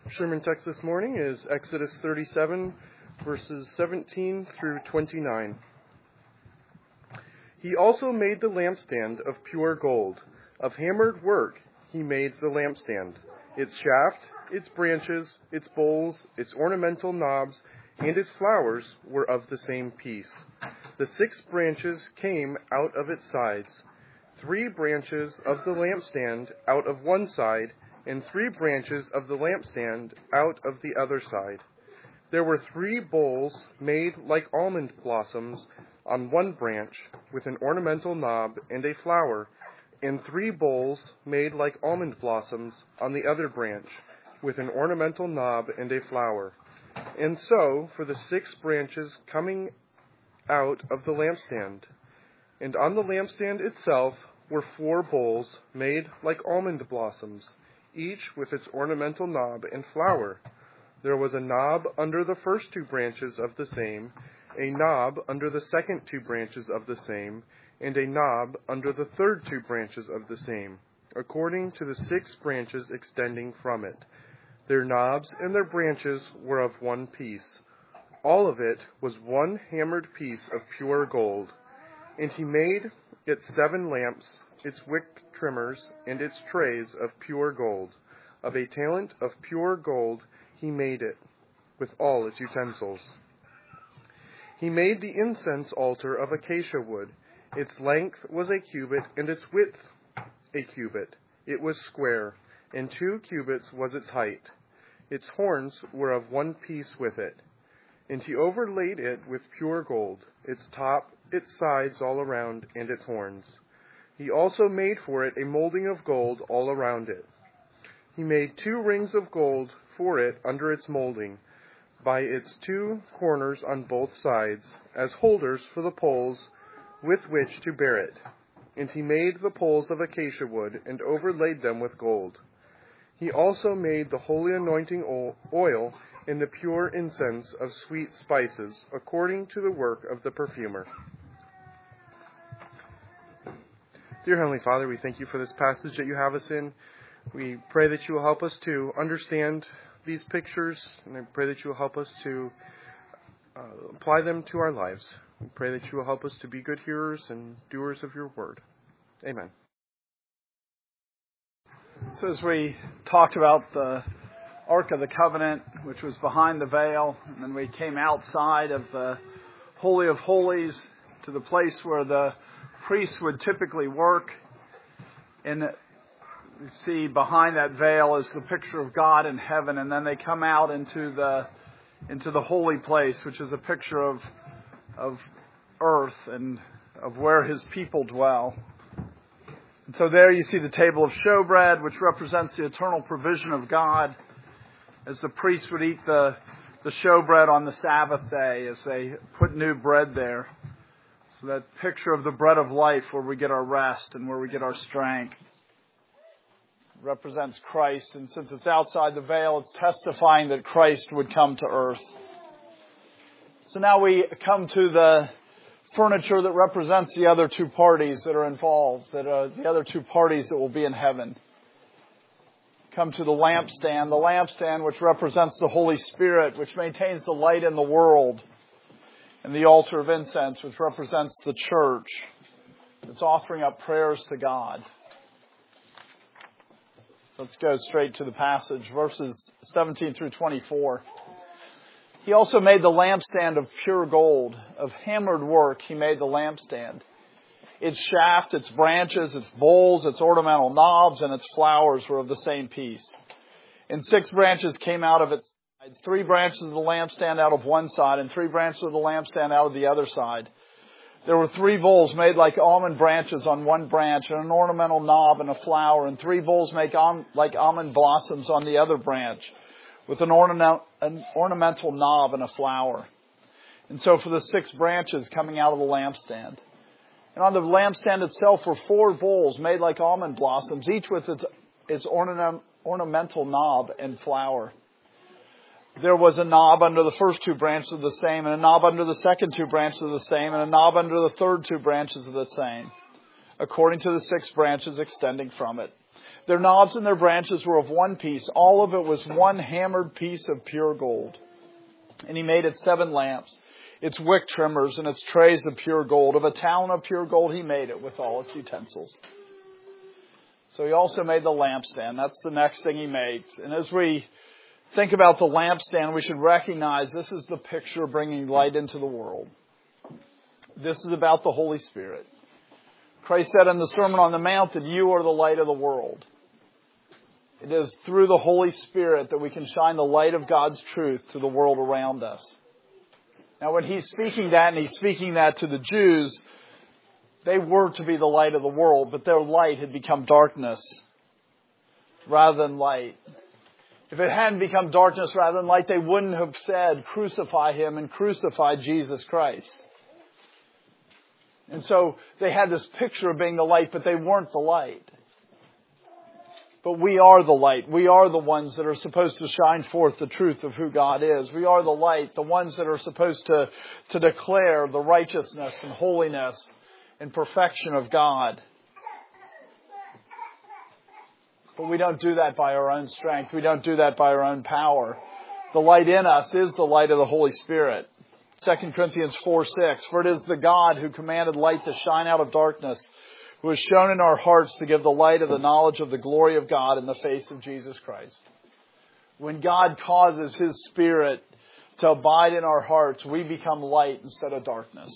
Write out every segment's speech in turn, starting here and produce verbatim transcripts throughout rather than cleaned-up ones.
Sermon text this morning is Exodus thirty-seven, verses seventeen through twenty-nine. He also made the lampstand of pure gold. Of hammered work he made the lampstand. Its shaft, its branches, its bowls, its ornamental knobs, and its flowers were of the same piece. The six branches came out of its sides, three branches of the lampstand out of one side, and three branches of the lampstand out of the other side. There were three bowls made like almond blossoms on one branch, with an ornamental knob and a flower, and three bowls made like almond blossoms on the other branch, with an ornamental knob and a flower. And so for the six branches coming out of the lampstand. And on the lampstand itself were four bowls made like almond blossoms, each with its ornamental knob and flower. There was a knob under the first two branches of the same, a knob under the second two branches of the same, and a knob under the third two branches of the same, according to the six branches extending from it. Their knobs and their branches were of one piece. All of it was one hammered piece of pure gold. And he made its seven lamps, its wick trimmers, and its trays of pure gold. Of a talent of pure gold he made it, with all its utensils. He made the incense altar of acacia wood. Its length was a cubit, and its width a cubit. It was square, and two cubits was its height. Its horns were of one piece with it. And he overlaid it with pure gold, its top, its sides all around, and its horns. He also made for it a molding of gold all around it. He made two rings of gold for it under its molding, by its two corners on both sides, as holders for the poles with which to bear it. And he made the poles of acacia wood, and overlaid them with gold. He also made the holy anointing oil and the pure incense of sweet spices, according to the work of the perfumer. Dear Heavenly Father, we thank you for this passage that you have us in. We pray that you will help us to understand these pictures, and I pray that you will help us to uh, apply them to our lives. We pray that you will help us to be good hearers and doers of your word. Amen. So as we talked about the Ark of the Covenant, which was behind the veil, and then we came outside of the Holy of Holies to the place where the priests would typically work. And you see behind that veil is the picture of God in heaven, and then they come out into the into the holy place, which is a picture of of earth and of where his people dwell. And so there you see the table of showbread, which represents the eternal provision of God, as the priests would eat the, the showbread on the Sabbath day as they put new bread there. So that picture of the bread of life, where we get our rest and where we get our strength, represents Christ. And since it's outside the veil, it's testifying that Christ would come to earth. So now we come to the furniture that represents the other two parties that are involved, that are the other two parties that will be in heaven. Come to the lampstand, the lampstand which represents the Holy Spirit, which maintains the light in the world, and the altar of incense, which represents the church. It's offering up prayers to God. Let's go straight to the passage, verses seventeen through twenty-four. He also made the lampstand of pure gold. Of hammered work he made the lampstand. Its shaft, its branches, its bowls, its ornamental knobs, and its flowers were of the same piece. And six branches came out of its sides, three branches of the lampstand out of one side, and three branches of the lampstand out of the other side. There were three bowls made like almond branches on one branch, and an ornamental knob and a flower, and three bowls made like almond blossoms on the other branch, with an, ornament, an ornamental knob and a flower. And so for the six branches coming out of the lampstand. And on the lampstand itself were four bowls made like almond blossoms, each with its, its ornament, ornamental knob and flower. There was a knob under the first two branches of the same, and a knob under the second two branches of the same, and a knob under the third two branches of the same, according to the six branches extending from it. Their knobs and their branches were of one piece. All of it was one hammered piece of pure gold. And he made it seven lamps, its wick trimmers, and its trays of pure gold. Of a talent of pure gold he made it with all its utensils. So he also made the lampstand. That's the next thing he makes. And as we think about the lampstand, we should recognize this is the picture of bringing light into the world. This is about the Holy Spirit. Christ said in the Sermon on the Mount that you are the light of the world. It is through the Holy Spirit that we can shine the light of God's truth to the world around us. Now, when he's speaking that, and he's speaking that to the Jews, they were to be the light of the world, but their light had become darkness rather than light. If it hadn't become darkness rather than light, they wouldn't have said, crucify him and crucify Jesus Christ. And so they had this picture of being the light, but they weren't the light. But we are the light. We are the ones that are supposed to shine forth the truth of who God is. We are the light, the ones that are supposed to, to declare the righteousness and holiness and perfection of God. But we don't do that by our own strength. We don't do that by our own power. The light in us is the light of the Holy Spirit. Second Corinthians four six, for it is the God who commanded light to shine out of darkness, who has shown in our hearts to give the light of the knowledge of the glory of God in the face of Jesus Christ. When God causes His Spirit to abide in our hearts, we become light instead of darkness.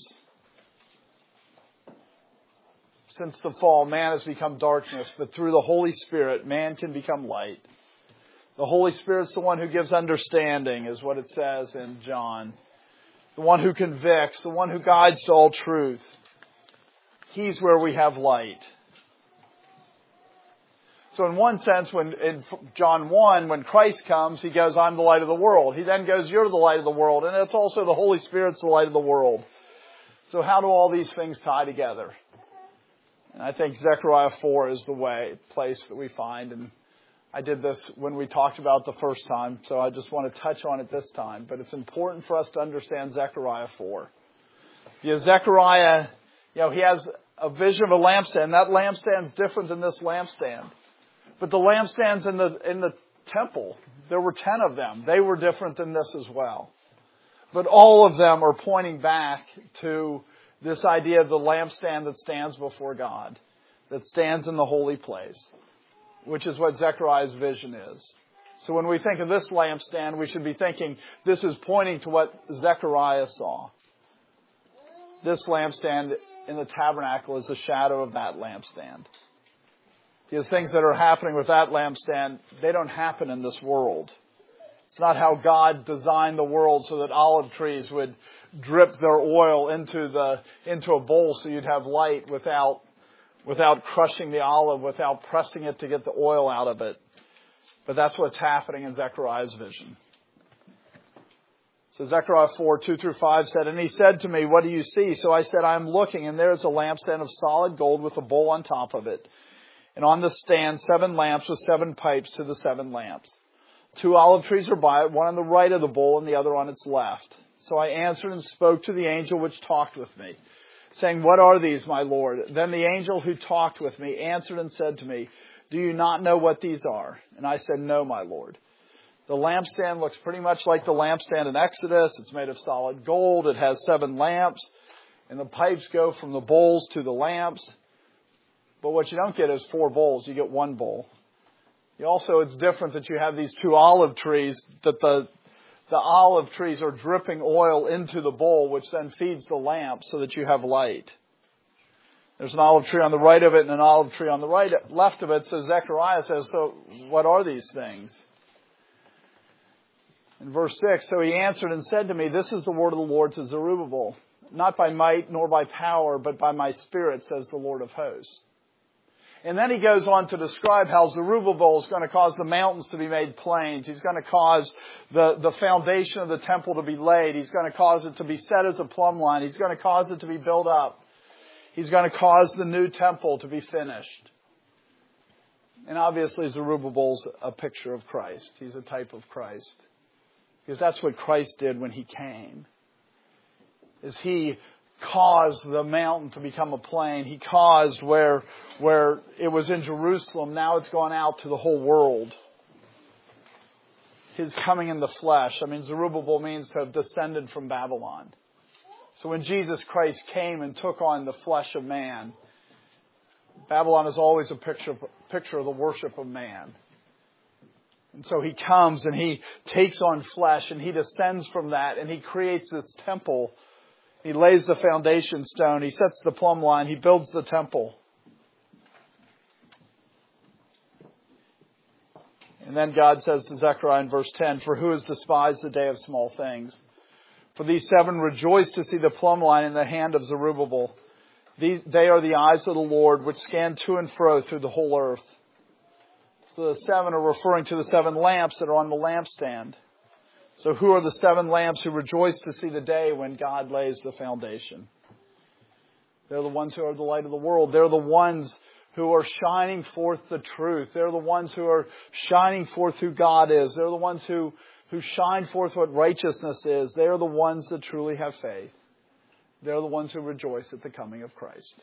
Since the fall, man has become darkness, but through the Holy Spirit, man can become light. The Holy Spirit's the one who gives understanding, is what it says in John. The one who convicts, the one who guides to all truth. He's where we have light. So in one sense, when in John one, when Christ comes, He goes, I'm the light of the world. He then goes, you're the light of the world. And it's also the Holy Spirit's the light of the world. So how do all these things tie together? And I think Zechariah four is the way, place that we find. And I did this when we talked about it the first time, so I just want to touch on it this time. But it's important for us to understand Zechariah four. Because Zechariah, you know, he has a vision of a lampstand. That lampstand's different than this lampstand. But the lampstands in the in the temple, there were ten of them. They were different than this as well. But all of them are pointing back to this idea of the lampstand that stands before God, that stands in the holy place, which is what Zechariah's vision is. So when we think of this lampstand, we should be thinking this is pointing to what Zechariah saw. This lampstand in the tabernacle is a shadow of that lampstand. Because things that are happening with that lampstand, they don't happen in this world. It's not how God designed the world so that olive trees would drip their oil into the into a bowl so you'd have light without without crushing the olive, without pressing it to get the oil out of it. But that's what's happening in Zechariah's vision. So Zechariah four, two through five said, and he said to me, what do you see? So I said, I am looking, and there is a lampstand of solid gold with a bowl on top of it. And on the stand, seven lamps with seven pipes to the seven lamps. Two olive trees are by it, one on the right of the bowl and the other on its left. So I answered and spoke to the angel which talked with me, saying, what are these, my Lord? Then the angel who talked with me answered and said to me, do you not know what these are? And I said, no, my Lord. The lampstand looks pretty much like the lampstand in Exodus. It's made of solid gold. It has seven lamps. And the pipes go from the bowls to the lamps. But what you don't get is four bowls. You get one bowl. You also, it's different that you have these two olive trees, that the The olive trees are dripping oil into the bowl, which then feeds the lamp so that you have light. There's an olive tree on the right of it and an olive tree on the right, left of it. So Zechariah says, so what are these things? In verse six, so he answered and said to me, this is the word of the Lord to Zerubbabel, not by might nor by power, but by my Spirit, says the Lord of hosts. And then he goes on to describe how Zerubbabel is going to cause the mountains to be made plains. He's going to cause the, the foundation of the temple to be laid. He's going to cause it to be set as a plumb line. He's going to cause it to be built up. He's going to cause the new temple to be finished. And obviously Zerubbabel's a picture of Christ. He's a type of Christ. Because that's what Christ did when He came. Is He caused the mountain to become a plain. He caused where, where it was in Jerusalem, now it's gone out to the whole world. His coming in the flesh. I mean, Zerubbabel means to have descended from Babylon. So when Jesus Christ came and took on the flesh of man, Babylon is always a picture, picture of the worship of man. And so he comes and he takes on flesh and he descends from that and he creates this temple. He lays the foundation stone. He sets the plumb line. He builds the temple. And then God says to Zechariah in verse ten, "For who has despised the day of small things? For these seven rejoice to see the plumb line in the hand of Zerubbabel. These, they are the eyes of the Lord, which scan to and fro through the whole earth." So the seven are referring to the seven lamps that are on the lampstand. So who are the seven lamps who rejoice to see the day when God lays the foundation? They're the ones who are the light of the world. They're the ones who are shining forth the truth. They're the ones who are shining forth who God is. They're the ones who, who shine forth what righteousness is. They're the ones that truly have faith. They're the ones who rejoice at the coming of Christ.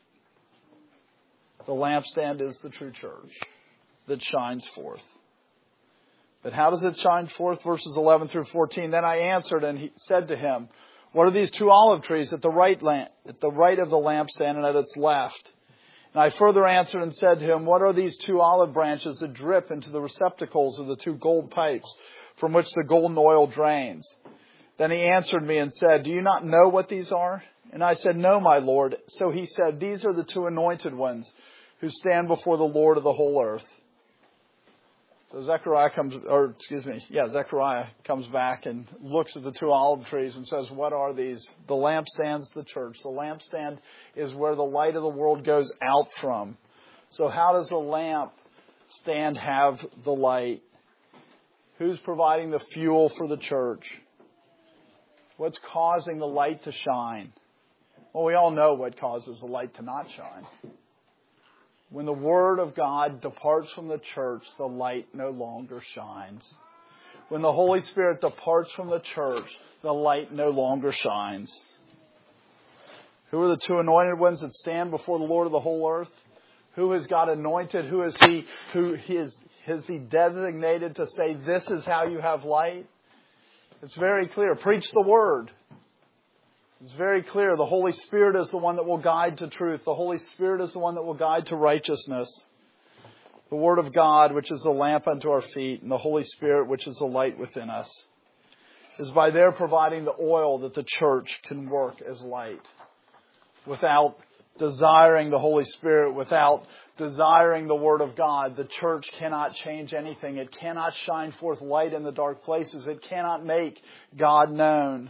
The lampstand is the true church that shines forth. But how does it shine forth? Verses eleven through fourteen. "Then I answered and he said to him, What are these two olive trees at the right lamp, at the right of the lampstand and at its left? And I further answered and said to him, What are these two olive branches that drip into the receptacles of the two gold pipes from which the golden oil drains? Then he answered me and said, Do you not know what these are? And I said, No, my Lord. So he said, These are the two anointed ones who stand before the Lord of the whole earth. So Zechariah comes, or excuse me, yeah, Zechariah comes back and looks at the two olive trees and says, What are these? The lampstand's the church. The lampstand is where the light of the world goes out from. So how does the lampstand have the light? Who's providing the fuel for the church? What's causing the light to shine? Well, we all know what causes the light to not shine. When the Word of God departs from the church, the light no longer shines. When the Holy Spirit departs from the church, the light no longer shines. Who are the two anointed ones that stand before the Lord of the whole earth? Who has God anointed? Who is He? Who is, has He designated to say, this is how you have light? It's very clear. Preach the Word. It's very clear. The Holy Spirit is the one that will guide to truth. The Holy Spirit is the one that will guide to righteousness. The Word of God, which is the lamp unto our feet, and the Holy Spirit, which is the light within us, is by their providing the oil that the church can work as light. Without desiring the Holy Spirit, without desiring the Word of God, the church cannot change anything. It cannot shine forth light in the dark places. It cannot make God known.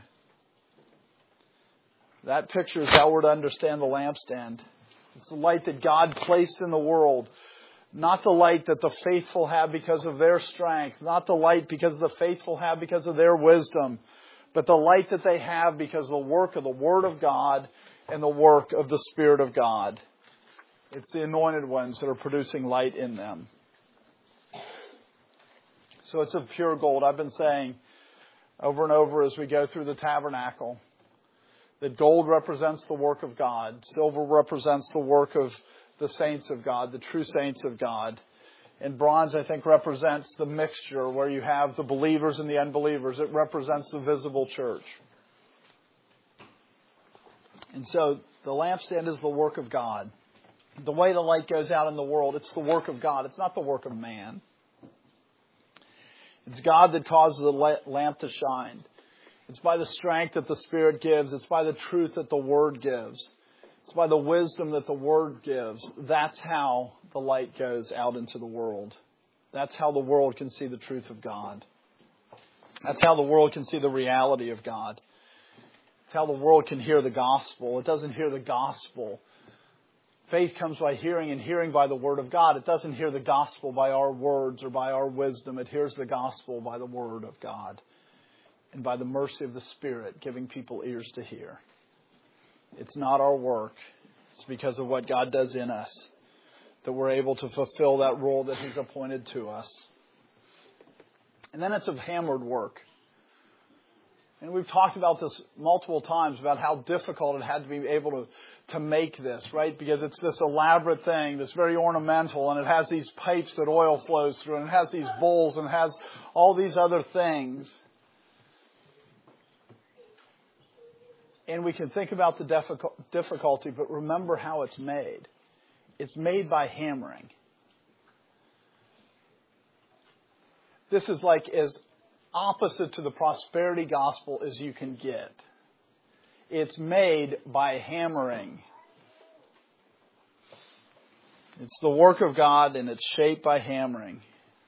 That picture is how we're to understand the lampstand. It's the light that God placed in the world. Not the light that the faithful have because of their strength. Not the light because the faithful have because of their wisdom. But the light that they have because of the work of the Word of God and the work of the Spirit of God. It's the anointed ones that are producing light in them. So it's of pure gold. I've been saying over and over as we go through the tabernacle that gold represents the work of God. Silver represents the work of the saints of God, the true saints of God. And bronze, I think, represents the mixture where you have the believers and the unbelievers. It represents the visible church. And so the lampstand is the work of God. The way the light goes out in the world, it's the work of God. It's not the work of man. It's God that causes the lamp to shine. It's by the strength that the Spirit gives. It's by the truth that the Word gives. It's by the wisdom that the Word gives. That's how the light goes out into the world. That's how the world can see the truth of God. That's how the world can see the reality of God. It's how the world can hear the gospel. It doesn't hear the gospel. Faith comes by hearing, and hearing by the Word of God. It doesn't hear the gospel by our words or by our wisdom. It hears the gospel by the Word of God and by the mercy of the Spirit giving people ears to hear. It's not our work. It's because of what God does in us that we're able to fulfill that role that He's appointed to us. And then it's of hammered work. And we've talked about this multiple times about how difficult it had to be able to, to make this, right? Because it's this elaborate thing that's very ornamental, and it has these pipes that oil flows through, and it has these bowls, and it has all these other things. And we can think about the difficulty, but remember how it's made. It's made by hammering. This is like as opposite to the prosperity gospel as you can get. It's made by hammering. It's the work of God, and it's shaped by hammering.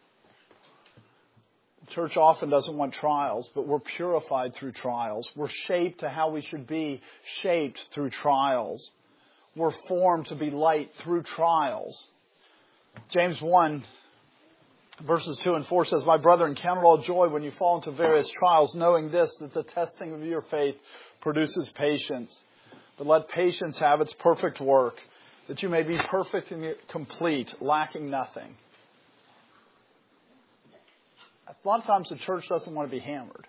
The church often doesn't want trials, but we're purified through trials. We're shaped to how we should be shaped through trials. We're formed to be light through trials. James one, verses two and four says, "My brethren, count it all joy when you fall into various trials, knowing this, that the testing of your faith produces patience. But let patience have its perfect work, that you may be perfect and complete, lacking nothing." A lot of times the church doesn't want to be hammered.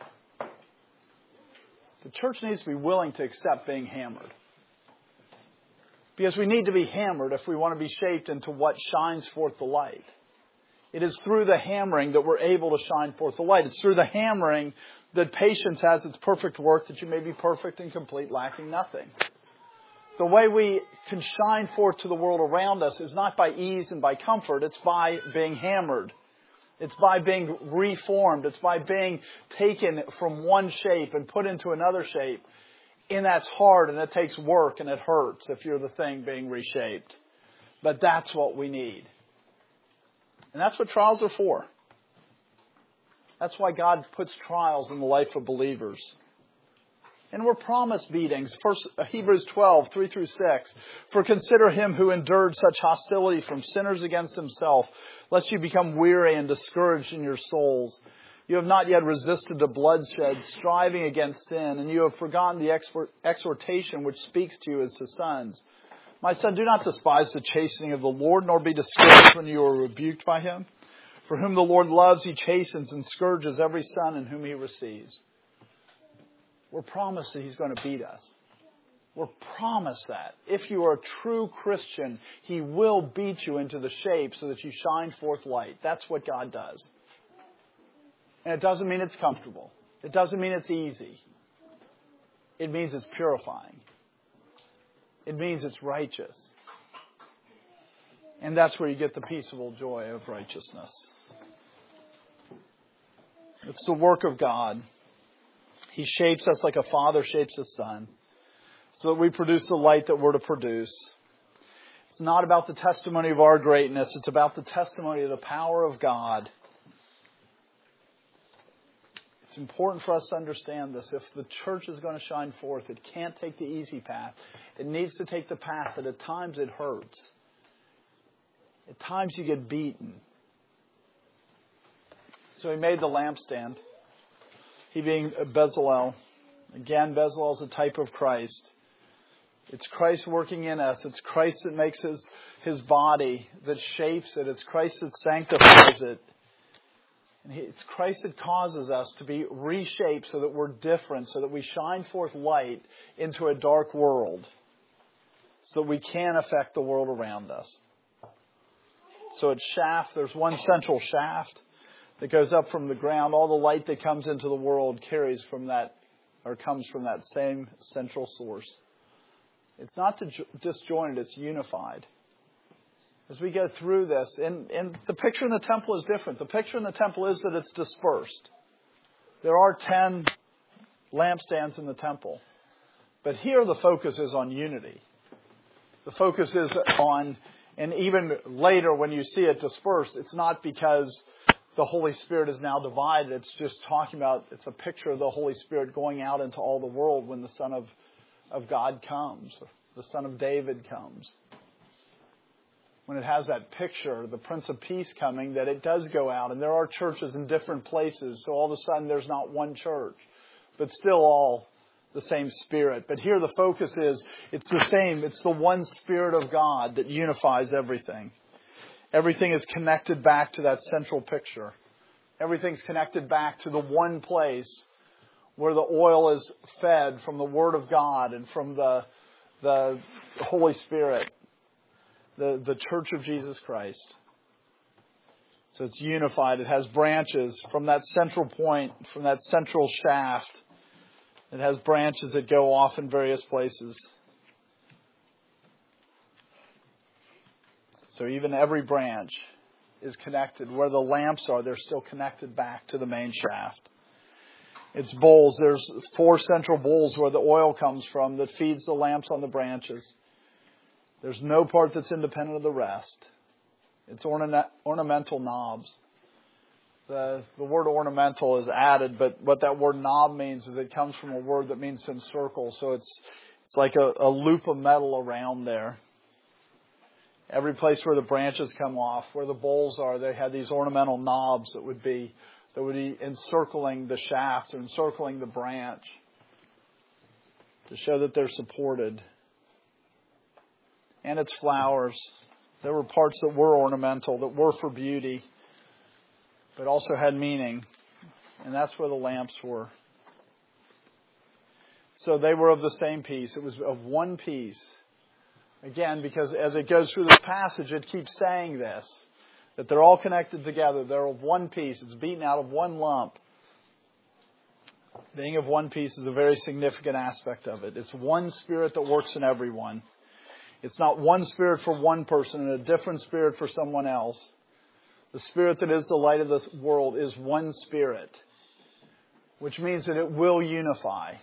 The church needs to be willing to accept being hammered. Because we need to be hammered if we want to be shaped into what shines forth the light. It is through the hammering that we're able to shine forth the light. It's through the hammering that patience has its perfect work, that you may be perfect and complete, lacking nothing. The way we can shine forth to the world around us is not by ease and by comfort. It's by being hammered. It's by being reformed. It's by being taken from one shape and put into another shape. And that's hard, and it takes work, and it hurts if you're the thing being reshaped. But that's what we need. And that's what trials are for. That's why God puts trials in the life of believers. And we're promised beatings. First, Hebrews twelve, three through six. "For consider him who endured such hostility from sinners against himself, lest you become weary and discouraged in your souls. You have not yet resisted the bloodshed, striving against sin, and you have forgotten the exhortation which speaks to you as to sons. My son, do not despise the chastening of the Lord, nor be discouraged when you are rebuked by him. For whom the Lord loves, he chastens and scourges every son in whom he receives." We're promised that he's going to beat us. We're promised that. If you are a true Christian, he will beat you into the shape so that you shine forth light. That's what God does. And it doesn't mean it's comfortable. It doesn't mean it's easy. It means it's purifying. It means it's righteous. And that's where you get the peaceable joy of righteousness. It's the work of God. He shapes us like a father shapes a son, so that we produce the light that we're to produce. It's not about the testimony of our greatness. It's about the testimony of the power of God. It's important for us to understand this. If the church is going to shine forth, it can't take the easy path. It needs to take the path that at times it hurts. At times you get beaten. So he made the lampstand. He being Bezalel. Again, Bezalel is a type of Christ. It's Christ working in us. It's Christ that makes his, his body, that shapes it. It's Christ that sanctifies it. And it's Christ that causes us to be reshaped so that we're different, so that we shine forth light into a dark world, so that we can affect the world around us. So its shaft, there's one central shaft that goes up from the ground. All the light that comes into the world carries from that, or comes from that same central source. It's not disjointed, it's unified. As we go through this, and, and the picture in the temple is different. The picture in the temple is that it's dispersed. There are ten lampstands in the temple. But here the focus is on unity. The focus is on, and even later when you see it dispersed, it's not because the Holy Spirit is now divided. It's just talking about, it's a picture of the Holy Spirit going out into all the world when the Son of, of God comes, the Son of David comes. When it has that picture, the Prince of Peace coming, that it does go out. And there are churches in different places. So all of a sudden there's not one church, but still all the same Spirit. But here the focus is, it's the same. It's the one Spirit of God that unifies everything. Everything is connected back to that central picture. Everything's connected back to the one place where the oil is fed from the Word of God and from the, the Holy Spirit, the, the Church of Jesus Christ. So it's unified. It has branches from that central point, from that central shaft. It has branches that go off in various places. So even every branch is connected. Where the lamps are, they're still connected back to the main shaft. It's bowls. There's four central bowls where the oil comes from that feeds the lamps on the branches. There's no part that's independent of the rest. It's orna- ornamental knobs. The, the word ornamental is added, but what that word knob means is it comes from a word that means to encircle. So it's it's like a, a loop of metal around there. Every place where the branches come off, where the bowls are, they had these ornamental knobs that would be that would be encircling the shaft or encircling the branch to show that they're supported. And its flowers. There were parts that were ornamental, that were for beauty, but also had meaning. And that's where the lamps were. So they were of the same piece. It was of one piece. Again, because as it goes through this passage, it keeps saying this, that they're all connected together. They're of one piece. It's beaten out of one lump. Being of one piece is a very significant aspect of it. It's one Spirit that works in everyone. It's not one Spirit for one person and a different Spirit for someone else. The Spirit that is the light of this world is one Spirit, which means that it will unify.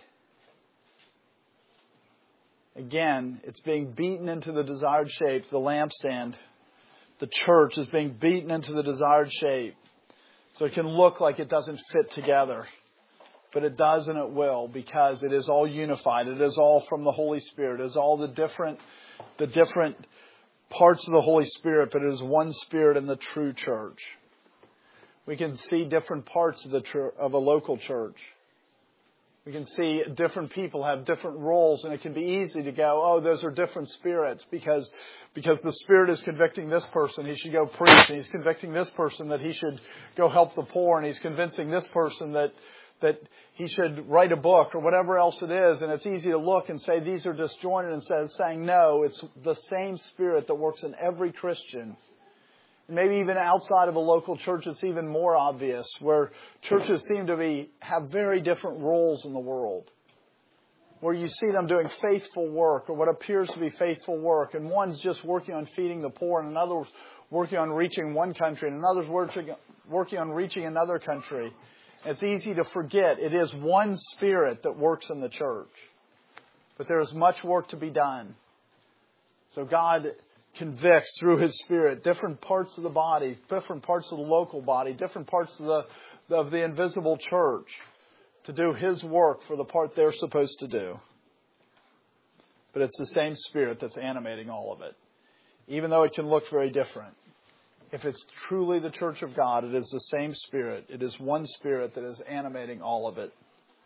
Again, it's being beaten into the desired shape. The lampstand, the church, is being beaten into the desired shape. So it can look like it doesn't fit together. But it does and it will, because it is all unified. It is all from the Holy Spirit. It is all the different the different parts of the Holy Spirit, but it is one Spirit in the true church. We can see different parts of the tr- of a local church. We can see different people have different roles, and it can be easy to go, oh, those are different spirits, because because the Spirit is convicting this person, he should go preach, and he's convicting this person that he should go help the poor, and he's convincing this person that that he should write a book or whatever else it is. And it's easy to look and say these are disjointed, instead of saying, no, it's the same Spirit that works in every Christian. And maybe even outside of a local church, it's even more obvious, where churches seem to be have very different roles in the world, where you see them doing faithful work, or what appears to be faithful work. And one's just working on feeding the poor, and another's working on reaching one country, and another's working, working on reaching another country. It's easy to forget it is one Spirit that works in the church. But there is much work to be done. So God convicts through His Spirit different parts of the body, different parts of the local body, different parts of the, of the invisible church to do His work for the part they're supposed to do. But it's the same Spirit that's animating all of it, even though it can look very different. If it's truly the church of God, it is the same Spirit. It is one Spirit that is animating all of it.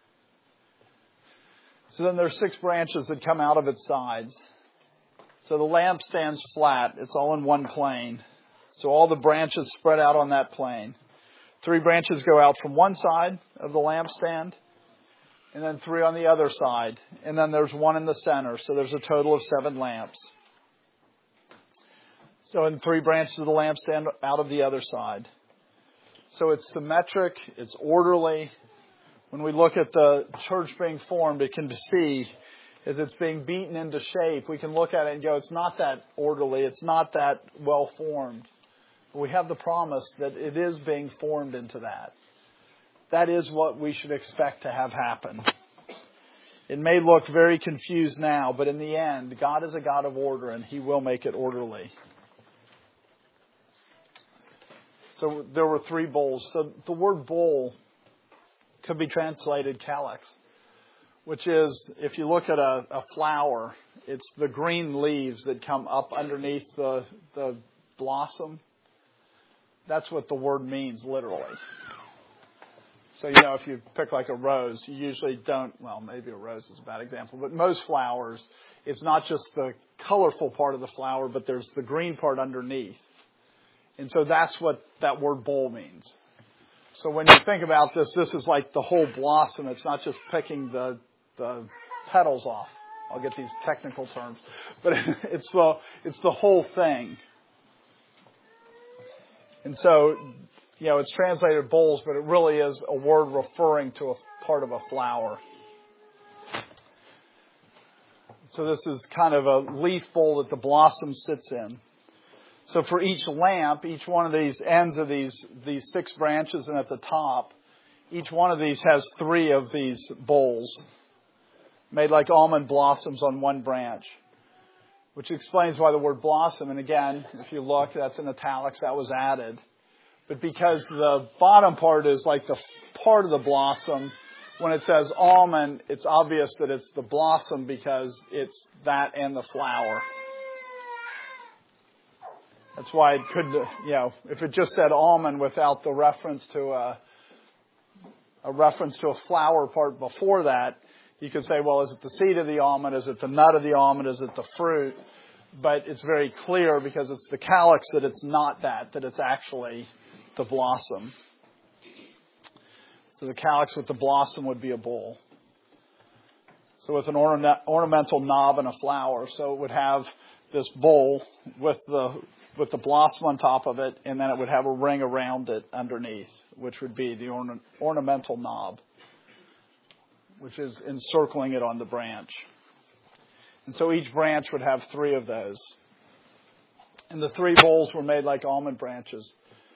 So then there's six branches that come out of its sides. So the lamp stands flat. It's all in one plane. So all the branches spread out on that plane. Three branches go out from one side of the lampstand, and then three on the other side. And then there's one in the center. So there's a total of seven lamps. So in three branches of the lampstand out of the other side. So it's symmetric, it's orderly. When we look at the church being formed, it can see as it's being beaten into shape. We can look at it and go, it's not that orderly, it's not that well formed. But we have the promise that it is being formed into that. That is what we should expect to have happen. It may look very confused now, but in the end, God is a God of order, and He will make it orderly. So there were three bowls. So the word bowl could be translated calyx, which is, if you look at a, a flower, it's the green leaves that come up underneath the, the blossom. That's what the word means, literally. So, you know, if you pick like a rose, you usually don't, well, maybe a rose is a bad example, but most flowers, it's not just the colorful part of the flower, but there's the green part underneath. And so that's what that word bowl means. So when you think about this, this is like the whole blossom. It's not just picking the the petals off. I'll get these technical terms, but it's the it's the whole thing. And so, you know, it's translated bowls, but it really is a word referring to a part of a flower. So this is kind of a leaf bowl that the blossom sits in. So for each lamp, each one of these ends of these these six branches and at the top, each one of these has three of these bowls made like almond blossoms on one branch, which explains why the word blossom, and again, if you look, that's in italics, that was added. But because the bottom part is like the part of the blossom, when it says almond, it's obvious that it's the blossom because it's that and the flower. That's why it could, you know, if it just said almond without the reference to a, a reference to a flower part before that, you could say, well, is it the seed of the almond? Is it the nut of the almond? Is it the fruit? But it's very clear because it's the calyx that it's not that, that it's actually the blossom. So the calyx with the blossom would be a bowl. So with an orna- ornamental knob and a flower. So it would have this bowl with the with the blossom on top of it, and then it would have a ring around it underneath, which would be the orna- ornamental knob, which is encircling it on the branch. And so each branch would have three of those. And the three bowls were made like almond branches.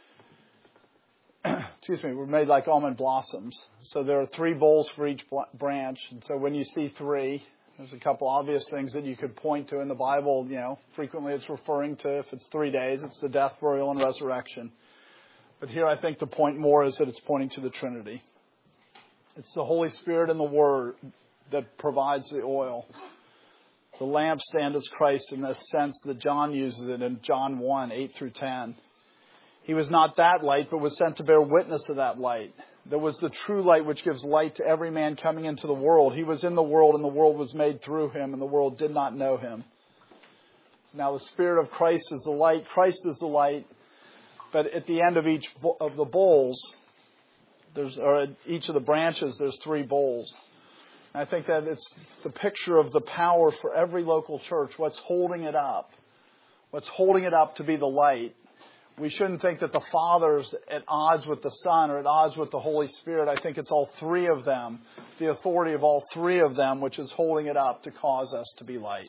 Excuse me, were made like almond blossoms. So there are three bowls for each branch. And so when you see three, there's a couple obvious things that you could point to in the Bible. You know, frequently it's referring to, if it's three days, it's the death, burial, and resurrection. But here I think the point more is that it's pointing to the Trinity. It's the Holy Spirit and the Word that provides the oil. The lampstand is Christ in the sense that John uses it in John one, eight through ten. He was not that light, but was sent to bear witness of that light. There was the true light which gives light to every man coming into the world. He was in the world, and the world was made through him, and the world did not know him. So now the Spirit of Christ is the light. Christ is the light. But at the end of each of the bowls, there's or at each of the branches, there's three bowls. And I think that it's the picture of the power for every local church. What's holding it up? What's holding it up to be the light? We shouldn't think that the Father's at odds with the Son or at odds with the Holy Spirit. I think it's all three of them, the authority of all three of them, which is holding it up to cause us to be light.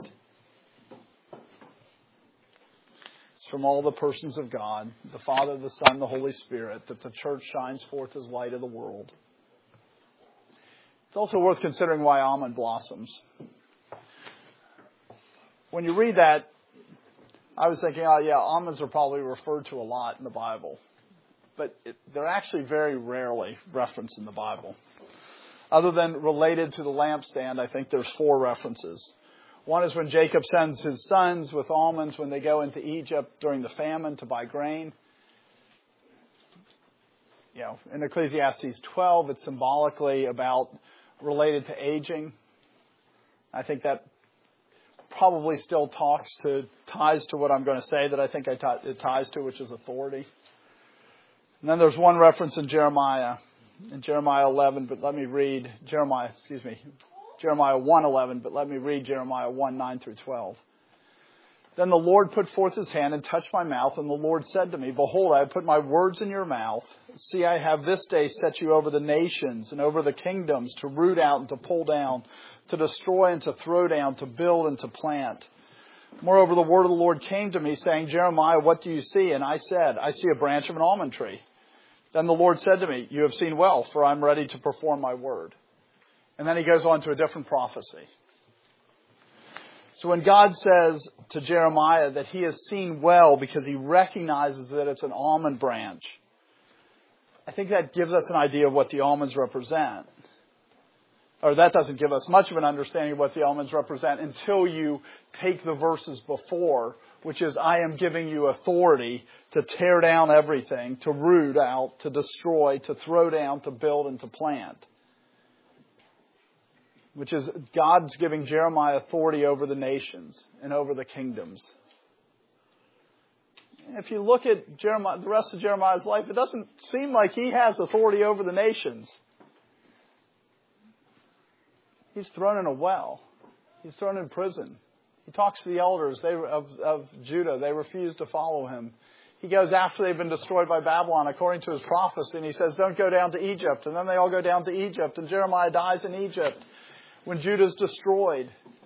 It's from all the persons of God, the Father, the Son, the Holy Spirit, that the church shines forth as light of the world. It's also worth considering why almond blossoms. When you read that, I was thinking, oh yeah, almonds are probably referred to a lot in the Bible. But it, they're actually very rarely referenced in the Bible. Other than related to the lampstand, I think there's four references. One is when Jacob sends his sons with almonds when they go into Egypt during the famine to buy grain. You know, in Ecclesiastes twelve, it's symbolically about related to aging. I think that probably still talks to, ties to what I'm going to say that I think I t- it ties to, which is authority. And then there's one reference in Jeremiah, in Jeremiah eleven, but let me read, Jeremiah, excuse me, Jeremiah one eleven, but let me read Jeremiah one, nine through twelve. Then the Lord put forth his hand and touched my mouth, and the Lord said to me, Behold, I have put my words in your mouth. See, I have this day set you over the nations and over the kingdoms to root out and to pull down, to destroy and to throw down, to build and to plant. Moreover, the word of the Lord came to me, saying, Jeremiah, what do you see? And I said, I see a branch of an almond tree. Then the Lord said to me, You have seen well, for I am ready to perform my word. And then he goes on to a different prophecy. So when God says to Jeremiah that he has seen well because he recognizes that it's an almond branch, I think that gives us an idea of what the almonds represent. Or that doesn't give us much of an understanding of what the almonds represent until you take the verses before, which is, I am giving you authority to tear down everything, to root out, to destroy, to throw down, to build, and to plant. Which is, God's giving Jeremiah authority over the nations and over the kingdoms. If you look at Jeremiah, the rest of Jeremiah's life, it doesn't seem like he has authority over the nations. He's thrown in a well. He's thrown in prison. He talks to the elders they, of, of Judah. They refuse to follow him. He goes after they've been destroyed by Babylon, according to his prophecy, and he says, don't go down to Egypt. And then they all go down to Egypt, and Jeremiah dies in Egypt when Judah's destroyed.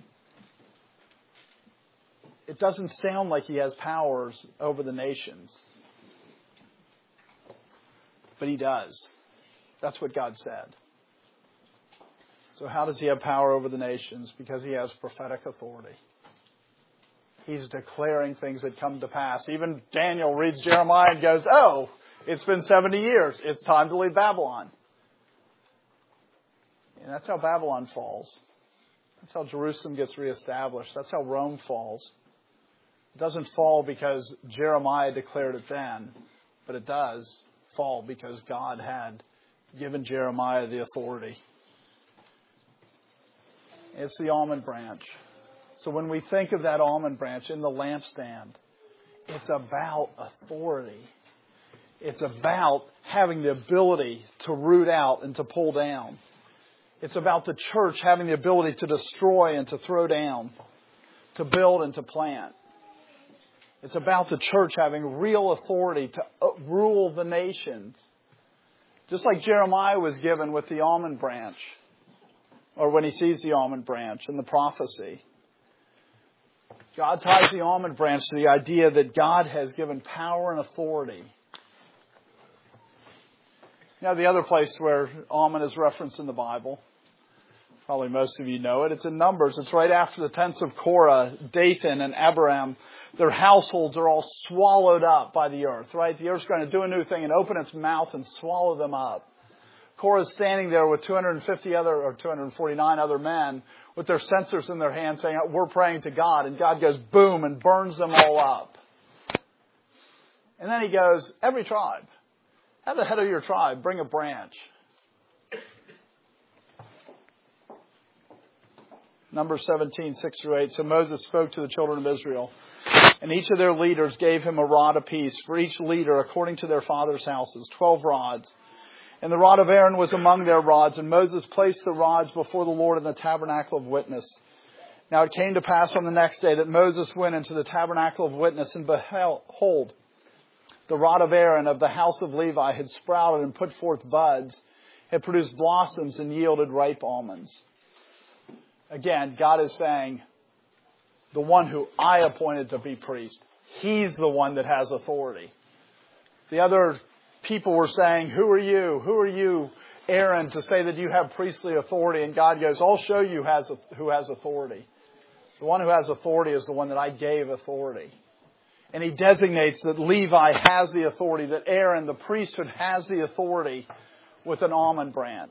It doesn't sound like he has powers over the nations. But he does. That's what God said. So how does he have power over the nations? Because he has prophetic authority. He's declaring things that come to pass. Even Daniel reads Jeremiah and goes, oh, it's been seventy years. It's time to leave Babylon. And that's how Babylon falls. That's how Jerusalem gets reestablished. That's how Rome falls. It doesn't fall because Jeremiah declared it then, but it does fall because God had given Jeremiah the authority. It's the almond branch. So when we think of that almond branch in the lampstand, it's about authority. It's about having the ability to root out and to pull down. It's about the church having the ability to destroy and to throw down, to build and to plant. It's about the church having real authority to rule the nations. Just like Jeremiah was given with the almond branch, or when he sees the almond branch in the prophecy. God ties the almond branch to the idea that God has given power and authority. Now, the other place where almond is referenced in the Bible, probably most of you know it, it's in Numbers. It's right after the tents of Korah, Dathan, and Abiram. Their households are all swallowed up by the earth, right? The earth's going to do a new thing and open its mouth and swallow them up. Korah's standing there with two hundred fifty other, or two hundred forty-nine other men with their censers in their hands saying, we're praying to God. And God goes boom and burns them all up. And then he goes, every tribe, have the head of your tribe bring a branch. Numbers seventeen, six through eight. So Moses spoke to the children of Israel, and each of their leaders gave him a rod apiece, for each leader according to their father's houses, twelve rods. And the rod of Aaron was among their rods, and Moses placed the rods before the Lord in the tabernacle of witness. Now it came to pass on the next day that Moses went into the tabernacle of witness, and behold, the rod of Aaron of the house of Levi had sprouted and put forth buds, had produced blossoms and yielded ripe almonds. Again, God is saying, the one who I appointed to be priest, he's the one that has authority. The other people were saying, who are you? Who are you, Aaron, to say that you have priestly authority? And God goes, I'll show you has, who has authority. The one who has authority is the one that I gave authority. And he designates that Levi has the authority, that Aaron, the priesthood, has the authority with an almond branch.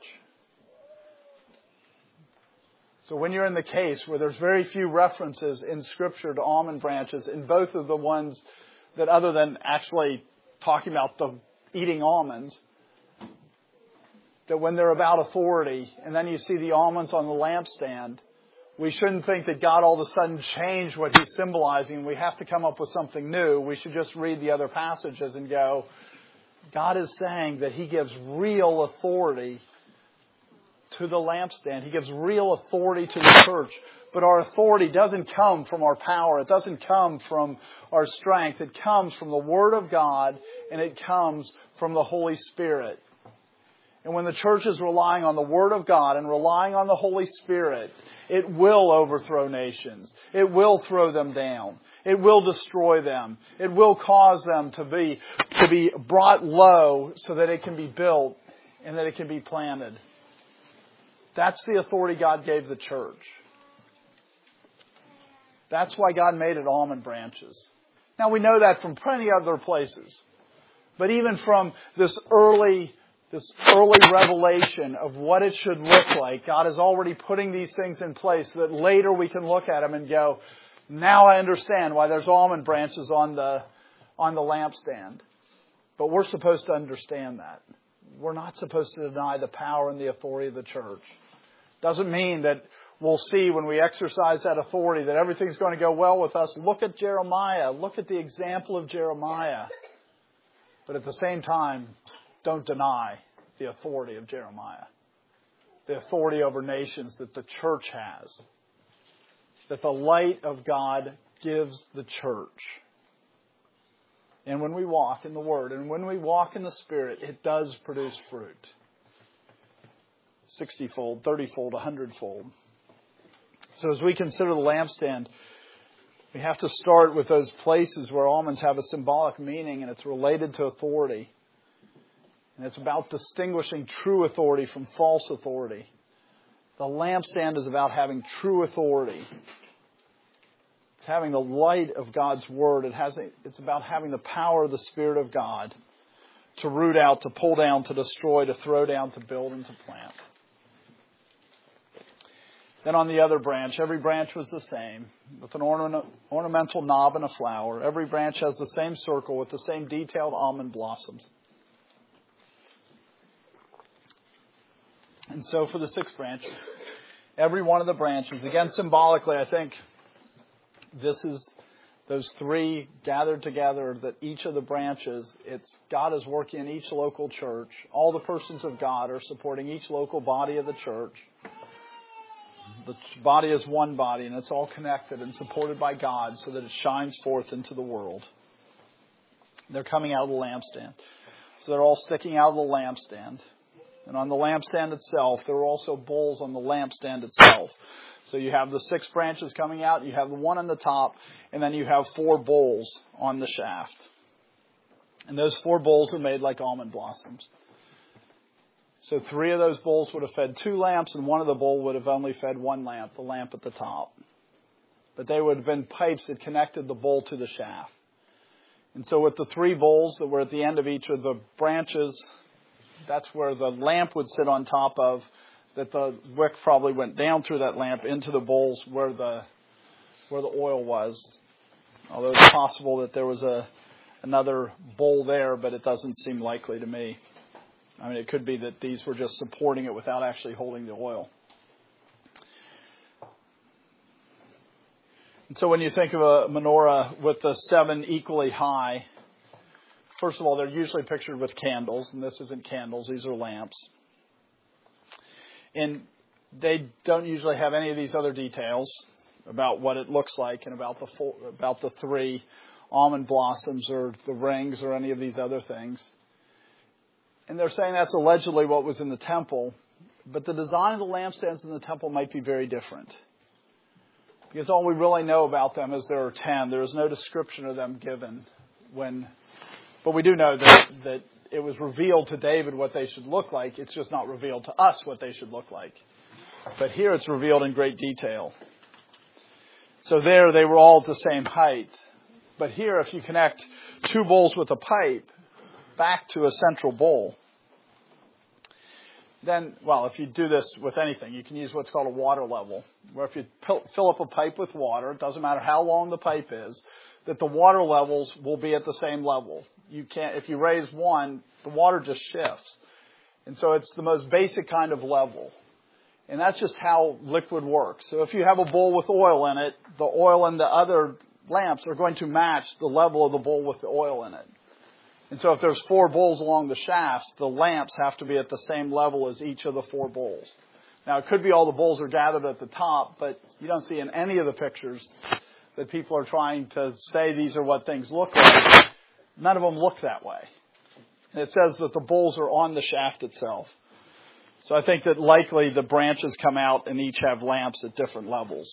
So when you're in the case where there's very few references in Scripture to almond branches, in both of the ones that other than actually talking about the eating almonds, that when they're about authority, and then you see the almonds on the lampstand, we shouldn't think that God all of a sudden changed what he's symbolizing. We have to come up with something new. We should just read the other passages and go, God is saying that he gives real authority to the lampstand. He gives real authority to the church. But our authority doesn't come from our power. It doesn't come from our strength. It comes from the Word of God, and it comes from the Holy Spirit. And when the church is relying on the Word of God and relying on the Holy Spirit, it will overthrow nations. It will throw them down. It will destroy them. It will cause them to be, to be brought low so that it can be built and that it can be planted. That's the authority God gave the church. That's why God made it almond branches. Now we know that from plenty other places. But even from this early, this early revelation of what it should look like, God is already putting these things in place so that later we can look at them and go, now I understand why there's almond branches on the, on the lampstand. But we're supposed to understand that. We're not supposed to deny the power and the authority of the church. Doesn't mean that we'll see when we exercise that authority that everything's going to go well with us. Look at Jeremiah. Look at the example of Jeremiah. But at the same time, don't deny the authority of Jeremiah. The authority over nations that the church has. That the light of God gives the church. And when we walk in the Word and when we walk in the Spirit, it does produce fruit. sixty-fold, thirty-fold, one hundred-fold. So as we consider the lampstand, we have to start with those places where almonds have a symbolic meaning and it's related to authority. And it's about distinguishing true authority from false authority. The lampstand is about having true authority. It's having the light of God's Word. It has, it's about having the power of the Spirit of God to root out, to pull down, to destroy, to throw down, to build, and to plant. Then on the other branch, every branch was the same, with an ornament, ornamental knob and a flower. Every branch has the same circle with the same detailed almond blossoms. And so for the sixth branch, every one of the branches, again symbolically, I think this is those three gathered together, that each of the branches, it's God is working in each local church. All the persons of God are supporting each local body of the church. The body is one body, and it's all connected and supported by God so that it shines forth into the world. They're coming out of the lampstand. So they're all sticking out of the lampstand. And on the lampstand itself, there are also bowls on the lampstand itself. So you have the six branches coming out, you have the one on the top, and then you have four bowls on the shaft. And those four bowls are made like almond blossoms. So three of those bowls would have fed two lamps, and one of the bowl would have only fed one lamp, the lamp at the top. But they would have been pipes that connected the bowl to the shaft. And so with the three bowls that were at the end of each of the branches, that's where the lamp would sit on top of, that the wick probably went down through that lamp into the bowls where the where the oil was. Although it's possible that there was a another bowl there, but it doesn't seem likely to me. I mean, it could be that these were just supporting it without actually holding the oil. And so when you think of a menorah with the seven equally high, first of all, they're usually pictured with candles, and this isn't candles, these are lamps. And they don't usually have any of these other details about what it looks like and about the full, about the three almond blossoms or the rings or any of these other things. And they're saying that's allegedly what was in the temple, but the design of the lampstands in the temple might be very different. Because all we really know about them is there are ten. There is no description of them given when, but we do know that, that it was revealed to David what they should look like. It's just not revealed to us what they should look like. But here it's revealed in great detail. So there they were all at the same height. But here, if you connect two bowls with a pipe back to a central bowl, then, well, if you do this with anything, you can use what's called a water level, where if you fill up a pipe with water, it doesn't matter how long the pipe is, that the water levels will be at the same level. You can't, if you raise one, the water just shifts. And so it's the most basic kind of level. And that's just how liquid works. So if you have a bowl with oil in it, the oil in the other lamps are going to match the level of the bowl with the oil in it. And so if there's four bowls along the shaft, the lamps have to be at the same level as each of the four bowls. Now, it could be all the bowls are gathered at the top, but you don't see in any of the pictures that people are trying to say these are what things look like. None of them look that way. And it says that the bowls are on the shaft itself. So I think that likely the branches come out and each have lamps at different levels.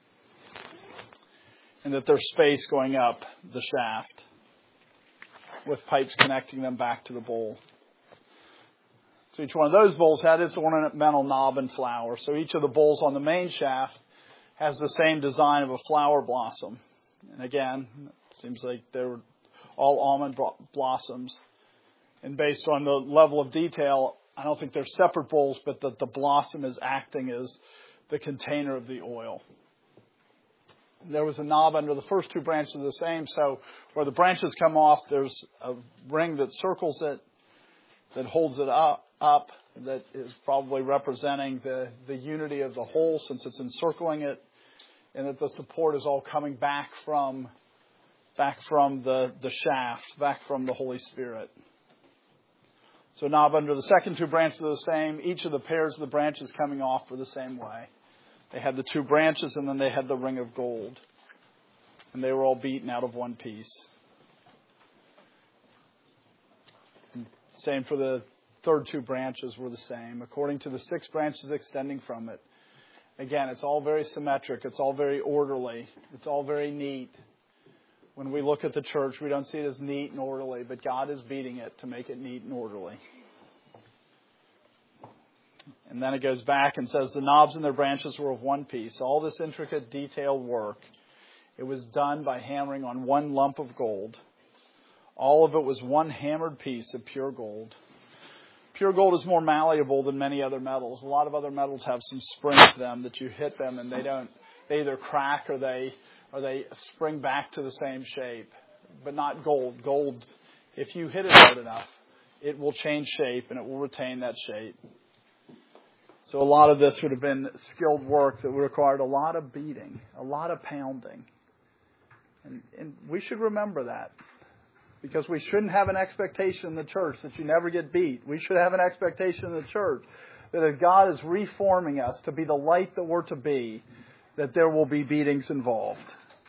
And that there's space going up the shaft with pipes connecting them back to the bowl. So each one of those bowls had its ornamental knob and flower. So each of the bowls on the main shaft has the same design of a flower blossom. And again, it seems like they're all almond blossoms. And based on the level of detail, I don't think they're separate bowls, but that the blossom is acting as the container of the oil. There was a knob under the first two branches the same, so where the branches come off, there's a ring that circles it. that holds it up, up that is probably representing the, the unity of the whole since it's encircling it, and that the support is all coming back from back from the, the shaft, back from the Holy Spirit. So knob under the second two branches are the same. Each of the pairs of the branches coming off were the same way. They had the two branches and then they had the ring of gold. And they were all beaten out of one piece. And same for the third two branches were the same, according to the six branches extending from it. Again, it's all very symmetric. It's all very orderly. It's all very neat. When we look at the church, we don't see it as neat and orderly, but God is beating it to make it neat and orderly. And then it goes back and says the knobs and their branches were of one piece. All this intricate, detailed work, it was done by hammering on one lump of gold. All of it was one hammered piece of pure gold. Pure gold is more malleable than many other metals. A lot of other metals have some spring to them that you hit them and they don't, they either crack or they or they spring back to the same shape. But not gold. Gold, if you hit it hard enough, it will change shape and it will retain that shape. So a lot of this would have been skilled work that required a lot of beating, a lot of pounding. And, and we should remember that. Because we shouldn't have an expectation in the church that you never get beat. We should have an expectation in the church that as God is reforming us to be the light that we're to be, that there will be beatings involved.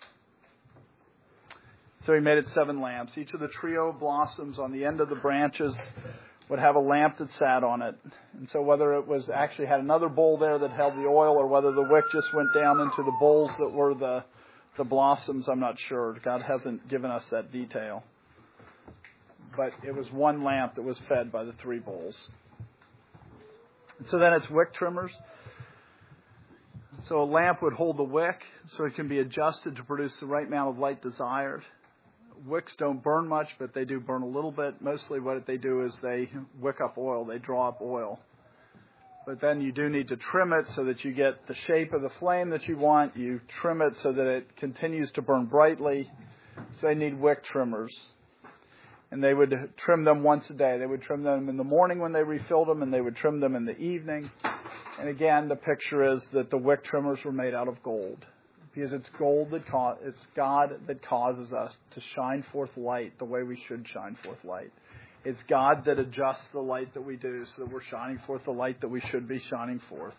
So he made it seven lamps. Each of the trio of blossoms on the end of the branches would have a lamp that sat on it. And so whether it was actually had another bowl there that held the oil or whether the wick just went down into the bowls that were the, the blossoms, I'm not sure. God hasn't given us that detail. But it was one lamp that was fed by the three bowls. So then it's wick trimmers. So a lamp would hold the wick so it can be adjusted to produce the right amount of light desired. Wicks don't burn much, but they do burn a little bit. Mostly what they do is they wick up oil. They draw up oil. But then you do need to trim it so that you get the shape of the flame that you want. You trim it so that it continues to burn brightly. So they need wick trimmers. And they would trim them once a day. They would trim them in the morning when they refilled them, and they would trim them in the evening. And again, the picture is that the wick trimmers were made out of gold. Because it's gold that ca- it's God that causes us to shine forth light the way we should shine forth light. It's God that adjusts the light that we do so that we're shining forth the light that we should be shining forth.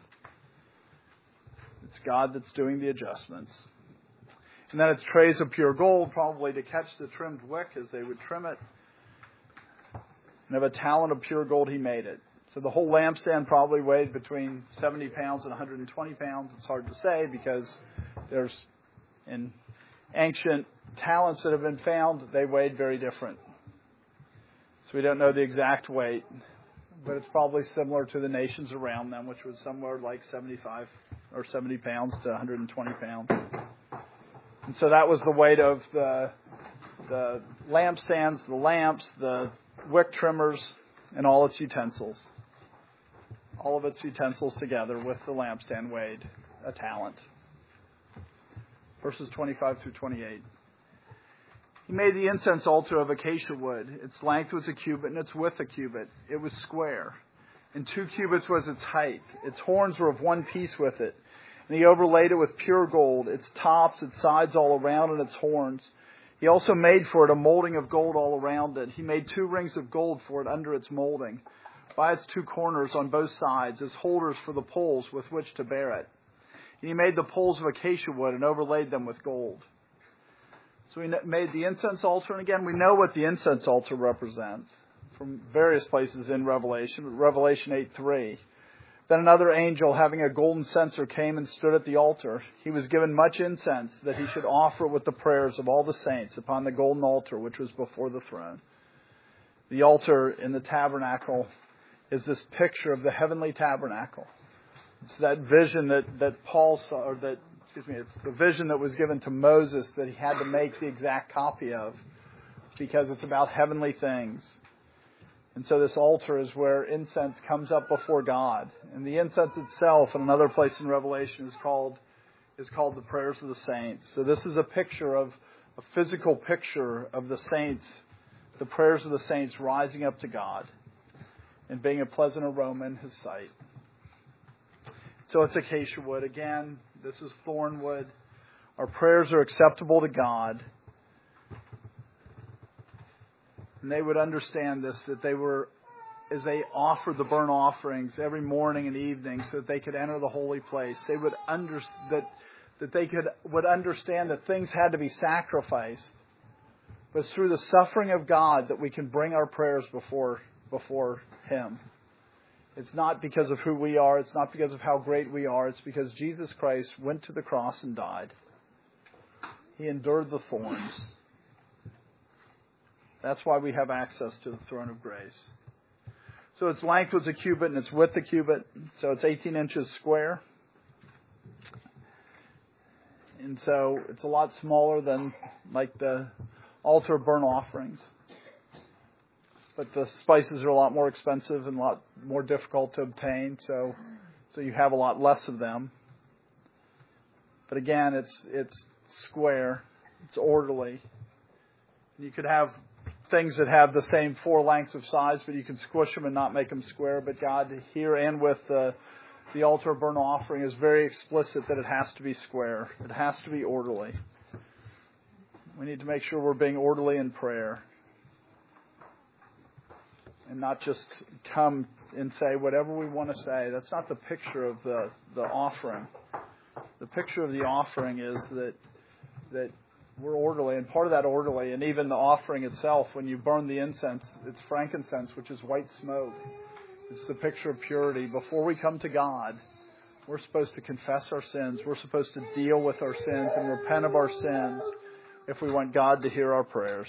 It's God that's doing the adjustments. And then it's trays of pure gold, probably to catch the trimmed wick as they would trim it. And of a talent of pure gold he made it. So the whole lampstand probably weighed between seventy pounds and one hundred twenty pounds. It's hard to say because there's, in ancient talents that have been found, they weighed very different. So we don't know the exact weight, but it's probably similar to the nations around them, which was somewhere like seventy-five or seventy pounds to one hundred twenty pounds. And so that was the weight of the, the lampstands, the lamps, the wick trimmers, and all its utensils. All of its utensils together with the lampstand weighed a talent. Verses twenty-five through twenty-eight. He made the incense altar of acacia wood. Its length was a cubit and its width a cubit. It was square. And two cubits was its height. Its horns were of one piece with it. And he overlaid it with pure gold, its tops, its sides all around, and its horns. He also made for it a molding of gold all around it. He made two rings of gold for it under its molding, by its two corners on both sides, as holders for the poles with which to bear it. And he made the poles of acacia wood and overlaid them with gold. So he made the incense altar, and again, we know what the incense altar represents from various places in Revelation, Revelation eight three. Then another angel, having a golden censer, came and stood at the altar. He was given much incense, that he should offer it with the prayers of all the saints upon the golden altar which was before the throne. The altar in the tabernacle is this picture of the heavenly tabernacle. It's that vision that, that Paul saw, or that, excuse me, it's the vision that was given to Moses that he had to make the exact copy of, because it's about heavenly things. And so this altar is where incense comes up before God. And the incense itself, in another place in Revelation, is called is called the prayers of the saints. So this is a picture of, a physical picture of the saints, the prayers of the saints rising up to God. and being a pleasant aroma in His sight. So it's acacia wood. Again, this is thorn wood. Our prayers are acceptable to God. And they would understand this, that they were, as they offered the burnt offerings every morning and evening so that they could enter the holy place, they would under, that, that they could would understand that things had to be sacrificed. But it's through the suffering of God that we can bring our prayers before, before Him. It's not because of who we are. It's not because of how great we are. It's because Jesus Christ went to the cross and died. He endured the thorns. That's why we have access to the throne of grace. So its length was a cubit and its width a cubit. So it's eighteen inches square. And so it's a lot smaller than like the altar of burnt offerings. But the spices are a lot more expensive and a lot more difficult to obtain. So, so you have a lot less of them. But again, it's it's square. It's orderly. You could have things that have the same four lengths of size, but you can squish them and not make them square. But God, here and with the, the altar of burnt offering, is very explicit that it has to be square. It has to be orderly. We need to make sure we're being orderly in prayer. And not just come and say whatever we want to say. That's not the picture of the, the offering. The picture of the offering is that that we're orderly, and part of that orderly, and even the offering itself, when you burn the incense, it's frankincense, which is white smoke. It's the picture of purity. Before we come to God, we're supposed to confess our sins. We're supposed to deal with our sins and repent of our sins if we want God to hear our prayers.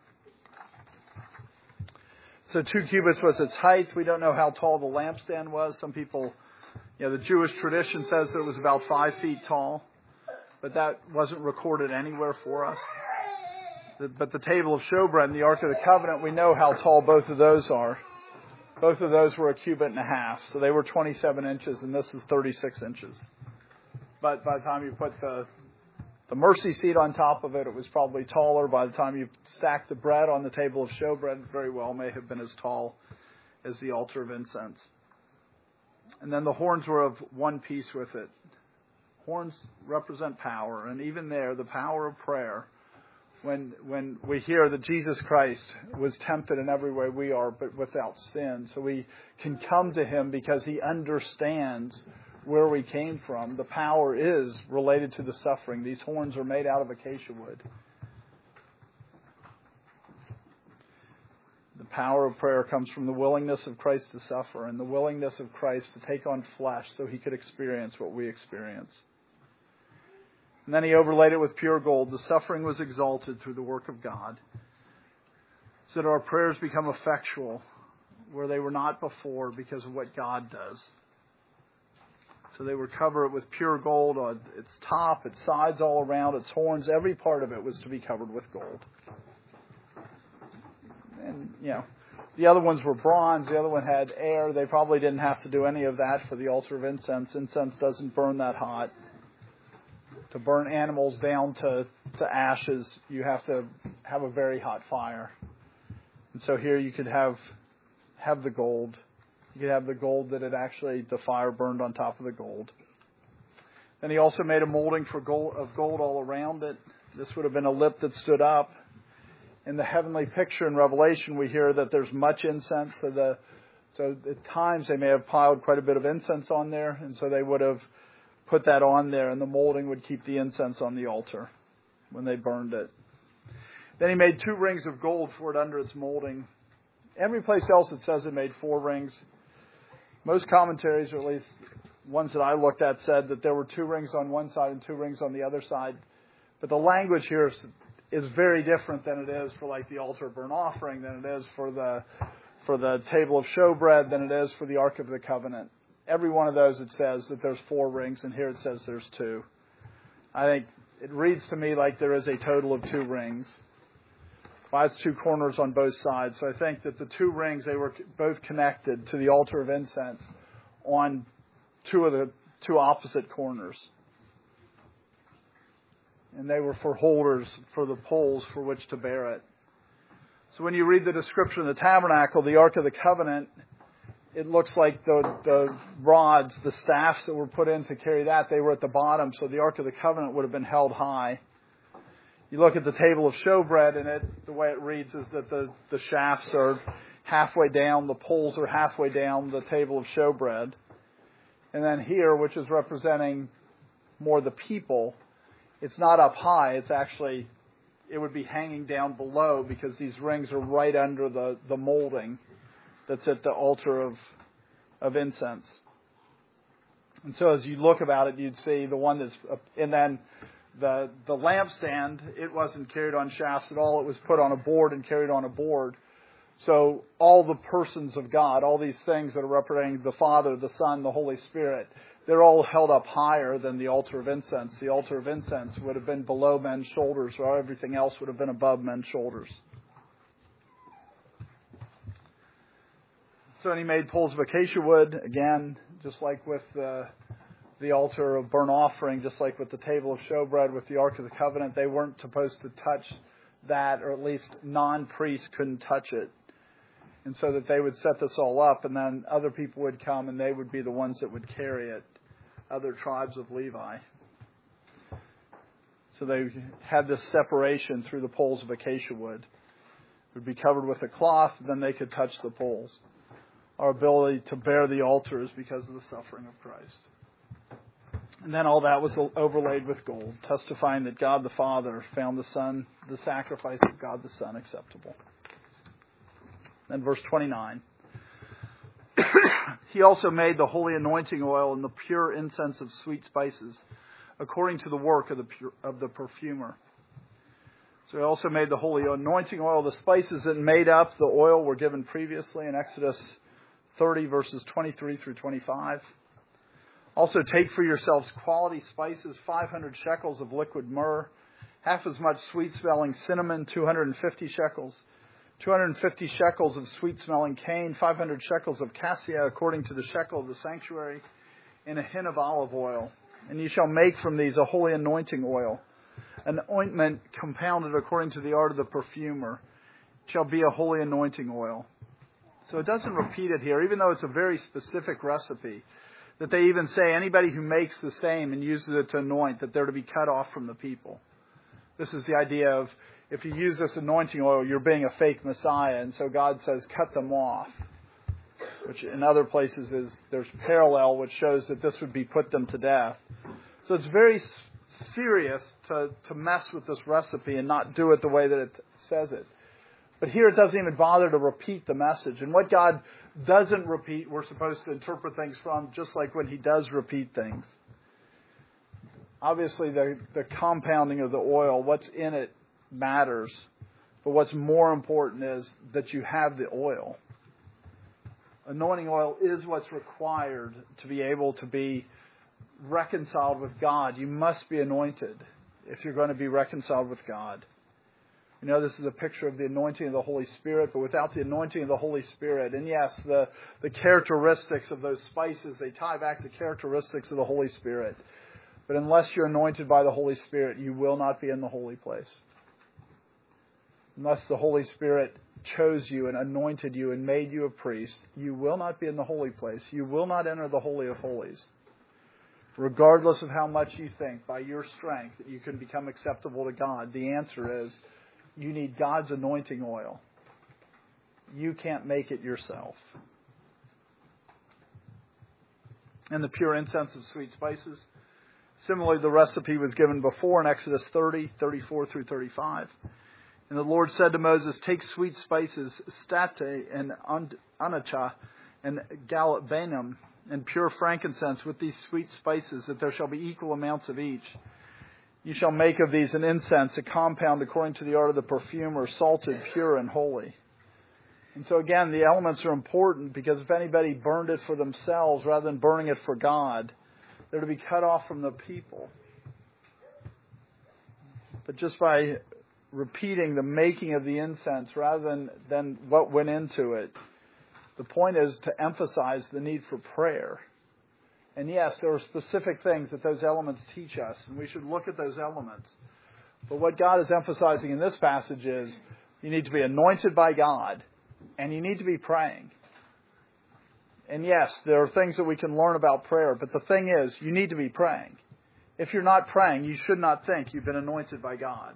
So two cubits was its height. We don't know how tall the lampstand was. Some people, you know, the Jewish tradition says that it was about five feet tall. But that wasn't recorded anywhere for us. But the table of showbread and the Ark of the Covenant, we know how tall both of those are. Both of those were a cubit and a half. So they were twenty-seven inches, and this is thirty-six inches. But by the time you put the, the mercy seat on top of it, it was probably taller. By the time you stacked the bread on the table of showbread, it very well may have been as tall as the altar of incense. And then the horns were of one piece with it. Horns represent power, and even there, the power of prayer. When when we hear that Jesus Christ was tempted in every way we are, but without sin, so we can come to Him because He understands where we came from. The power is related to the suffering. These horns are made out of acacia wood. The power of prayer comes from the willingness of Christ to suffer and the willingness of Christ to take on flesh so He could experience what we experience. And then He overlaid it with pure gold. The suffering was exalted through the work of God, so that our prayers become effectual where they were not before because of what God does. So they would cover it with pure gold on its top, its sides, all around, its horns. Every part of it was to be covered with gold. And, you know, the other ones were bronze. The other one had air. They probably didn't have to do any of that for the altar of incense. Incense doesn't burn that hot. To burn animals down to, to ashes, you have to have a very hot fire. And so here you could have have the gold. You could have the gold that it actually, the fire burned on top of the gold. Then He also made a molding for gold, of gold all around it. This would have been a lip that stood up. In the heavenly picture in Revelation, we hear that there's much incense. So, the, so at times they may have piled quite a bit of incense on there, and so they would have put that on there, and the molding would keep the incense on the altar when they burned it. Then He made two rings of gold for it under its molding. Every place else it says it made four rings. Most commentaries, or at least ones that I looked at, said that there were two rings on one side and two rings on the other side. But the language here is, is very different than it is for like the altar of burnt offering, than it is for the for the table of showbread, than it is for the Ark of the Covenant. Every one of those it says that there's four rings, and here it says there's two. I think it reads to me like there is a total of two rings. Well, it's two corners on both sides. So I think that the two rings, they were both connected to the altar of incense on two of the two opposite corners. And they were for holders, for the poles for which to bear it. So when you read the description of the tabernacle, the Ark of the Covenant, it looks like the, the rods, the staffs that were put in to carry that, they were at the bottom, so the Ark of the Covenant would have been held high. You look at the table of showbread, and it, the way it reads is that the, the shafts are halfway down, the poles are halfway down the table of showbread. And then here, which is representing more the people, it's not up high, it's actually, it would be hanging down below because these rings are right under the, the molding that's at the altar of, of incense. And so as you look about it, you'd see the one that's, and then the, the lampstand, it wasn't carried on shafts at all, it was put on a board and carried on a board. So all the persons of God, all these things that are representing the Father, the Son, the Holy Spirit, they're all held up higher than the altar of incense. The altar of incense would have been below men's shoulders, while everything else would have been above men's shoulders. So and he made poles of acacia wood, again, just like with the, the altar of burnt offering, just like with the table of showbread, with the Ark of the Covenant. They weren't supposed to touch that, or at least non-priests couldn't touch it. And so that they would set this all up, and then other people would come, and they would be the ones that would carry it, other tribes of Levi. So they had this separation through the poles of acacia wood. It would be covered with a cloth, then they could touch the poles. Our ability to bear the altar is because of the suffering of Christ. And then all that was overlaid with gold, testifying that God the Father found the Son, the sacrifice of God the Son, acceptable. Then verse twenty-nine. He also made the holy anointing oil and the pure incense of sweet spices, according to the work of the pure, of the perfumer. So he also made the holy anointing oil. The spices that made up the oil were given previously in Exodus thirty, verses twenty-three through twenty-five. Also take for yourselves quality spices, five hundred shekels of liquid myrrh, half as much sweet-smelling cinnamon, two hundred fifty shekels, two hundred fifty shekels of sweet-smelling cane, five hundred shekels of cassia, according to the shekel of the sanctuary, and a hin of olive oil. And you shall make from these a holy anointing oil, an ointment compounded according to the art of the perfumer. It shall be a holy anointing oil. So it doesn't repeat it here, even though it's a very specific recipe, that they even say anybody who makes the same and uses it to anoint, that they're to be cut off from the people. This is the idea of, if you use this anointing oil, you're being a fake Messiah. And so God says, cut them off. Which in other places is, there's parallel, which shows that this would be put them to death. So it's very serious to, to mess with this recipe and not do it the way that it says it. But here it doesn't even bother to repeat the message. And what God doesn't repeat, we're supposed to interpret things from, just like when He does repeat things. Obviously, the, the compounding of the oil, what's in it, matters. But what's more important is that you have the oil. Anointing oil is what's required to be able to be reconciled with God. You must be anointed if you're going to be reconciled with God. You know, this is a picture of the anointing of the Holy Spirit, but without the anointing of the Holy Spirit, and yes, the, the characteristics of those spices, they tie back to characteristics of the Holy Spirit. But unless you're anointed by the Holy Spirit, you will not be in the holy place. Unless the Holy Spirit chose you and anointed you and made you a priest, you will not be in the holy place. You will not enter the Holy of Holies. Regardless of how much you think by your strength that you can become acceptable to God, the answer is you need God's anointing oil. You can't make it yourself. And the pure incense of sweet spices. Similarly, the recipe was given before in Exodus thirty, thirty-four through thirty-five. And the Lord said to Moses, take sweet spices, state and anacha and galbanum, and pure frankincense with these sweet spices, that there shall be equal amounts of each. You shall make of these an incense, a compound according to the art of the perfumer, salted, pure, and holy. And so again, the elements are important, because if anybody burned it for themselves rather than burning it for God, they're to be cut off from the people. But just by repeating the making of the incense rather than, than what went into it, the point is to emphasize the need for prayer. And yes, there are specific things that those elements teach us, and we should look at those elements. But what God is emphasizing in this passage is you need to be anointed by God, and you need to be praying. And yes, there are things that we can learn about prayer, but the thing is, you need to be praying. If you're not praying, you should not think you've been anointed by God.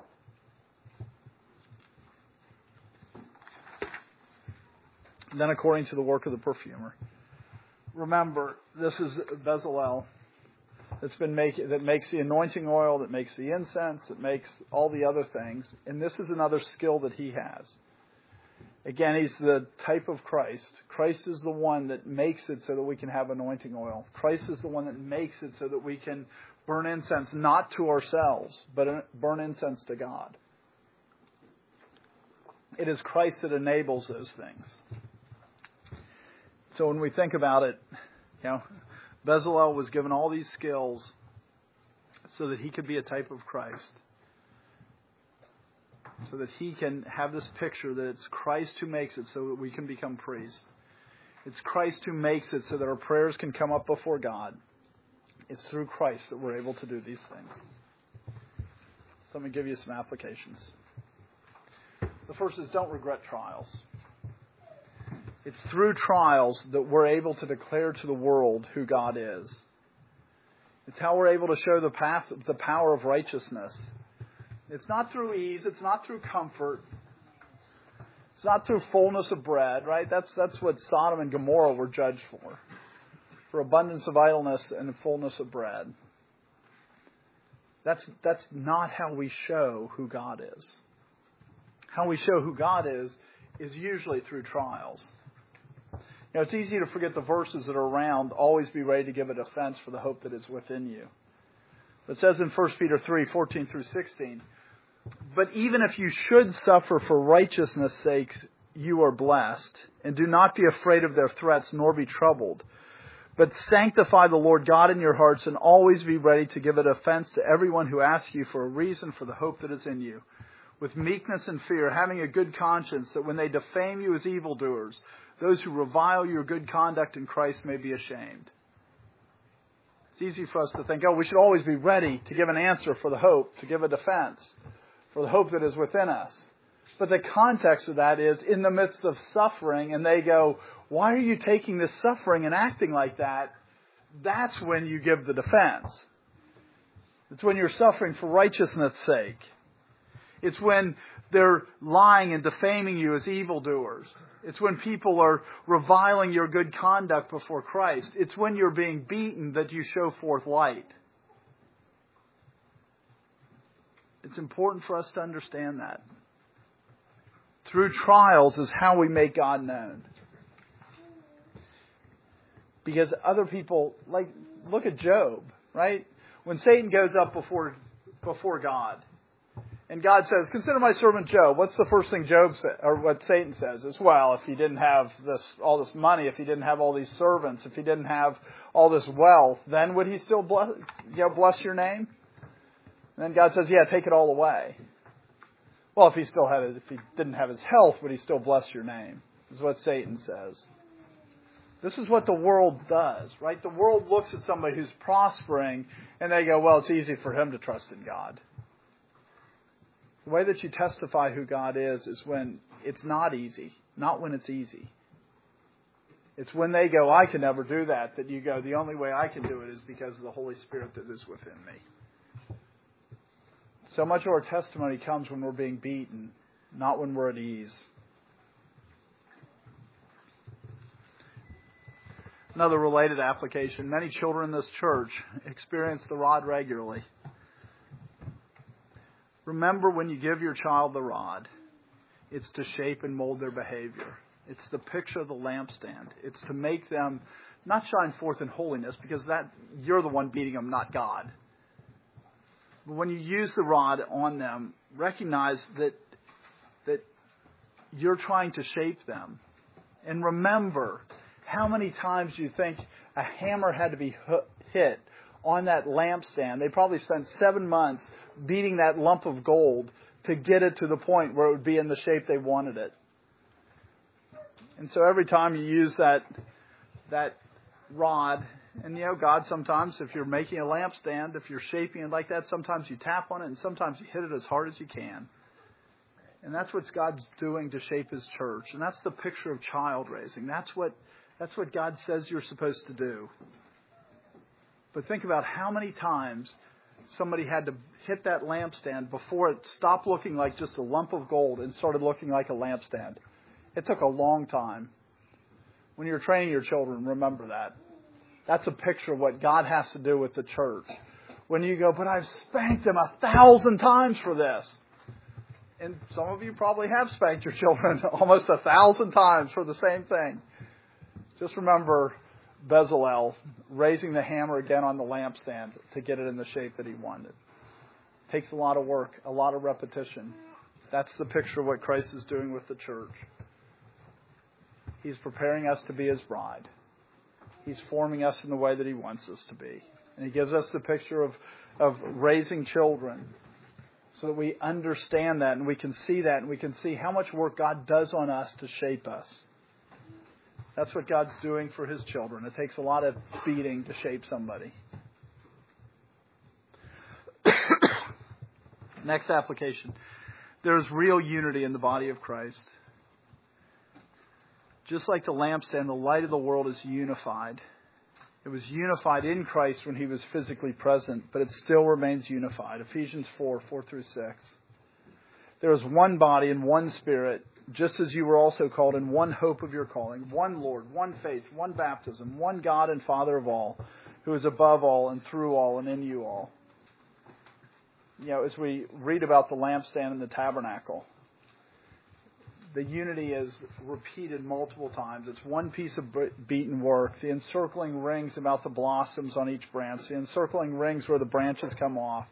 And then according to the work of the perfumer. Remember, this is Bezalel that's been making, that makes the anointing oil, that makes the incense, that makes all the other things. And this is another skill that he has. Again, he's the type of Christ. Christ is the one that makes it so that we can have anointing oil. Christ is the one that makes it so that we can burn incense not to ourselves, but burn incense to God. It is Christ that enables those things. So when we think about it, you know, Bezalel was given all these skills so that he could be a type of Christ. So that he can have this picture that it's Christ who makes it so that we can become priests. It's Christ who makes it so that our prayers can come up before God. It's through Christ that we're able to do these things. So let me give you some applications. The first is don't regret trials. It's through trials that we're able to declare to the world who God is. It's how we're able to show the path, the power of righteousness. It's not through ease. It's not through comfort. It's not through fullness of bread, right? That's that's what Sodom and Gomorrah were judged for. For abundance of idleness and fullness of bread. That's that's not how we show who God is. How we show who God is is usually through trials. You know, it's easy to forget the verses that are around. Always be ready to give a defense for the hope that is within you. It says in First Peter three, fourteen through sixteen, but even if you should suffer for righteousness' sake, you are blessed. And do not be afraid of their threats, nor be troubled. But sanctify the Lord God in your hearts, and always be ready to give a defense to everyone who asks you for a reason for the hope that is in you, with meekness and fear, having a good conscience, that when they defame you as evildoers, those who revile your good conduct in Christ may be ashamed. It's easy for us to think, oh, we should always be ready to give an answer for the hope, to give a defense for the hope that is within us. But the context of that is in the midst of suffering, and they go, why are you taking this suffering and acting like that? That's when you give the defense. It's when you're suffering for righteousness' sake. It's when they're lying and defaming you as evildoers. It's when people are reviling your good conduct before Christ. It's when you're being beaten that you show forth light. It's important for us to understand that. Through trials is how we make God known. Because other people, like, look at Job, right? When Satan goes up before before God, and God says, consider my servant Job. What's the first thing Job says, or what Satan says is, well, if he didn't have this, all this money, if he didn't have all these servants, if he didn't have all this wealth, then would he still bless, you know, bless your name? And then God says, yeah, take it all away. Well, if he still had it, if he didn't have his health, would he still bless your name? Is what Satan says. This is what the world does, right? The world looks at somebody who's prospering and they go, well, it's easy for him to trust in God. The way that you testify who God is is when it's not easy, not when it's easy. It's when they go, I can never do that, that you go, the only way I can do it is because of the Holy Spirit that is within me. So much of our testimony comes when we're being beaten, not when we're at ease. Another related application. Many children in this church experience the rod regularly. Remember, when you give your child the rod, it's to shape and mold their behavior. It's the picture of the lampstand. It's to make them not shine forth in holiness, because that you're the one beating them, not God. But when you use the rod on them, recognize that that you're trying to shape them. And remember, how many times do you think a hammer had to be hit on that lampstand? They probably spent seven months beating that lump of gold to get it to the point where it would be in the shape they wanted it. And so every time you use that that rod, and you know, God sometimes, if you're making a lampstand, if you're shaping it like that, sometimes you tap on it and sometimes you hit it as hard as you can. And that's what God's doing to shape His church. And that's the picture of child raising. That's what That's what God says you're supposed to do. But think about how many times somebody had to hit that lampstand before it stopped looking like just a lump of gold and started looking like a lampstand. It took a long time. When you're training your children, remember that. That's a picture of what God has to do with the church. When you go, but I've spanked them a thousand times for this. And some of you probably have spanked your children almost a thousand times for the same thing. Just remember Bezalel raising the hammer again on the lampstand to get it in the shape that he wanted. It takes a lot of work, a lot of repetition. That's the picture of what Christ is doing with the church. He's preparing us to be His bride. He's forming us in the way that He wants us to be. And He gives us the picture of, of raising children so that we understand that and we can see that and we can see how much work God does on us to shape us. That's what God's doing for His children. It takes a lot of beating to shape somebody. Next application. There's real unity in the body of Christ. Just like the lampstand, the light of the world is unified. It was unified in Christ when He was physically present, but it still remains unified. Ephesians four, four through six. There is one body and one Spirit, just as you were also called in one hope of your calling, one Lord, one faith, one baptism, one God and Father of all, who is above all and through all and in you all. You know, as we read about the lampstand and the tabernacle, the unity is repeated multiple times. It's one piece of beaten work. The encircling rings about the blossoms on each branch. The encircling rings where the branches come off.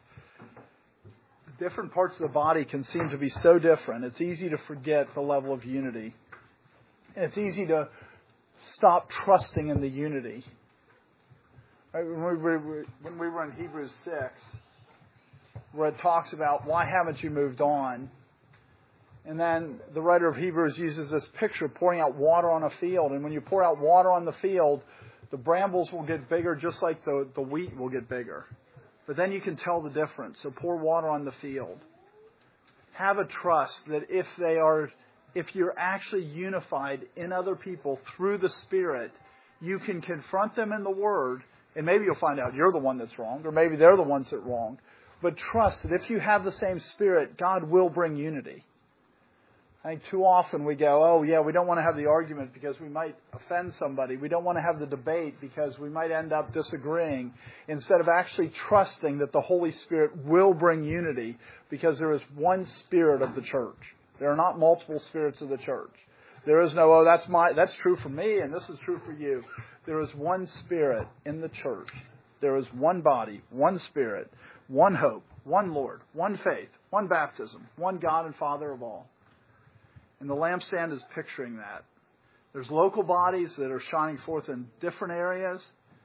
The different parts of the body can seem to be so different. It's easy to forget the level of unity. And it's easy to stop trusting in the unity. Right? When we were, when we were in Hebrews six, where it talks about, why haven't you moved on? And then the writer of Hebrews uses this picture of pouring out water on a field. And when you pour out water on the field, the brambles will get bigger just like the, the wheat will get bigger. But then you can tell the difference. So pour water on the field. Have a trust that if they are, if you're actually unified in other people through the Spirit, you can confront them in the Word. And maybe you'll find out you're the one that's wrong, or maybe they're the ones that are wrong. But trust that if you have the same Spirit, God will bring unity. I think too often we go, oh yeah, we don't want to have the argument because we might offend somebody. We don't want to have the debate because we might end up disagreeing. Instead of actually trusting that the Holy Spirit will bring unity because there is one Spirit of the church. There are not multiple spirits of the church. There is no, oh, that's my, that's true for me and this is true for you. There is one Spirit in the church. There is one body, one Spirit, one hope, one Lord, one faith, one baptism, one God and Father of all. And the lampstand is picturing that. There's local bodies that are shining forth in different areas.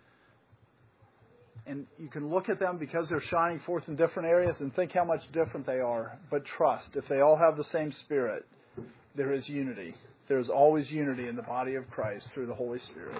And you can look at them because they're shining forth in different areas and think how much different they are. But trust, if they all have the same Spirit, there is unity. There is always unity in the body of Christ through the Holy Spirit.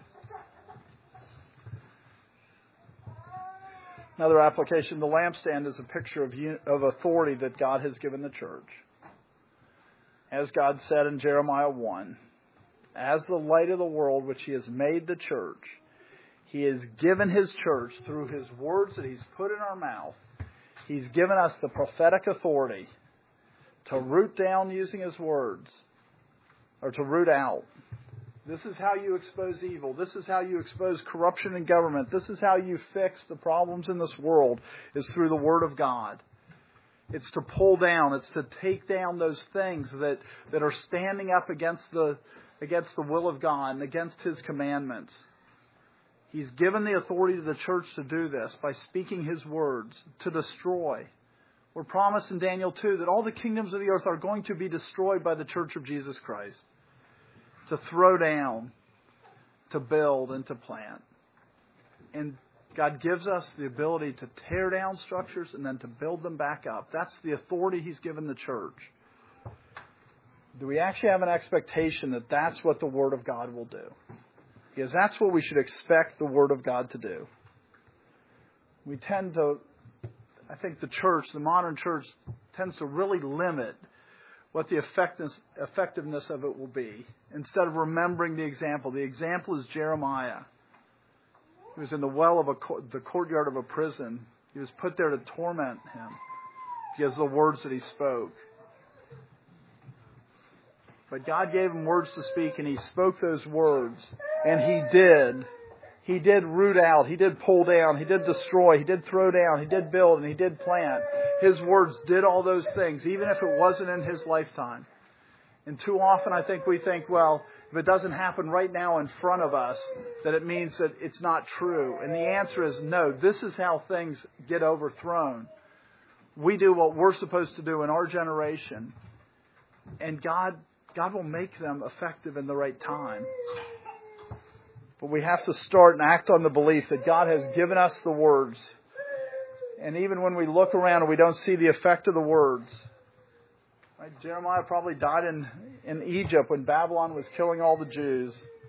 Another application, the lampstand is a picture of, of authority that God has given the church. As God said in Jeremiah one, as the light of the world which He has made the church, He has given His church through His words that He's put in our mouth. He's given us the prophetic authority to root down using His words, or to root out. This is how you expose evil. This is how you expose corruption in government. This is how you fix the problems in this world, is through the Word of God. It's to pull down. It's to take down those things that, that are standing up against the, against the will of God and against His commandments. He's given the authority to the church to do this by speaking His words, to destroy. We're promised in Daniel two that all the kingdoms of the earth are going to be destroyed by the church of Jesus Christ. To throw down, to build, and to plant. And God gives us the ability to tear down structures and then to build them back up. That's the authority He's given the church. Do we actually have an expectation that that's what the Word of God will do? Because that's what we should expect the Word of God to do. We tend to, I think the church, the modern church, tends to really limit what the effectiveness, effectiveness of it will be. Instead of remembering the example, the example is Jeremiah. He was in the well of a, the courtyard of a prison. He was put there to torment him because of the words that he spoke. But God gave him words to speak, and he spoke those words. And he did. He did root out. He did pull down. He did destroy. He did throw down. He did build, and he did plant. His words did all those things, even if it wasn't in his lifetime. And too often I think we think, well, if it doesn't happen right now in front of us, that it means that it's not true. And the answer is no. This is how things get overthrown. We do what we're supposed to do in our generation. And God, God will make them effective in the right time. But we have to start and act on the belief that God has given us the words. And even when we look around and we don't see the effect of the words, right? Jeremiah probably died in, in Egypt when Babylon was killing all the Jews.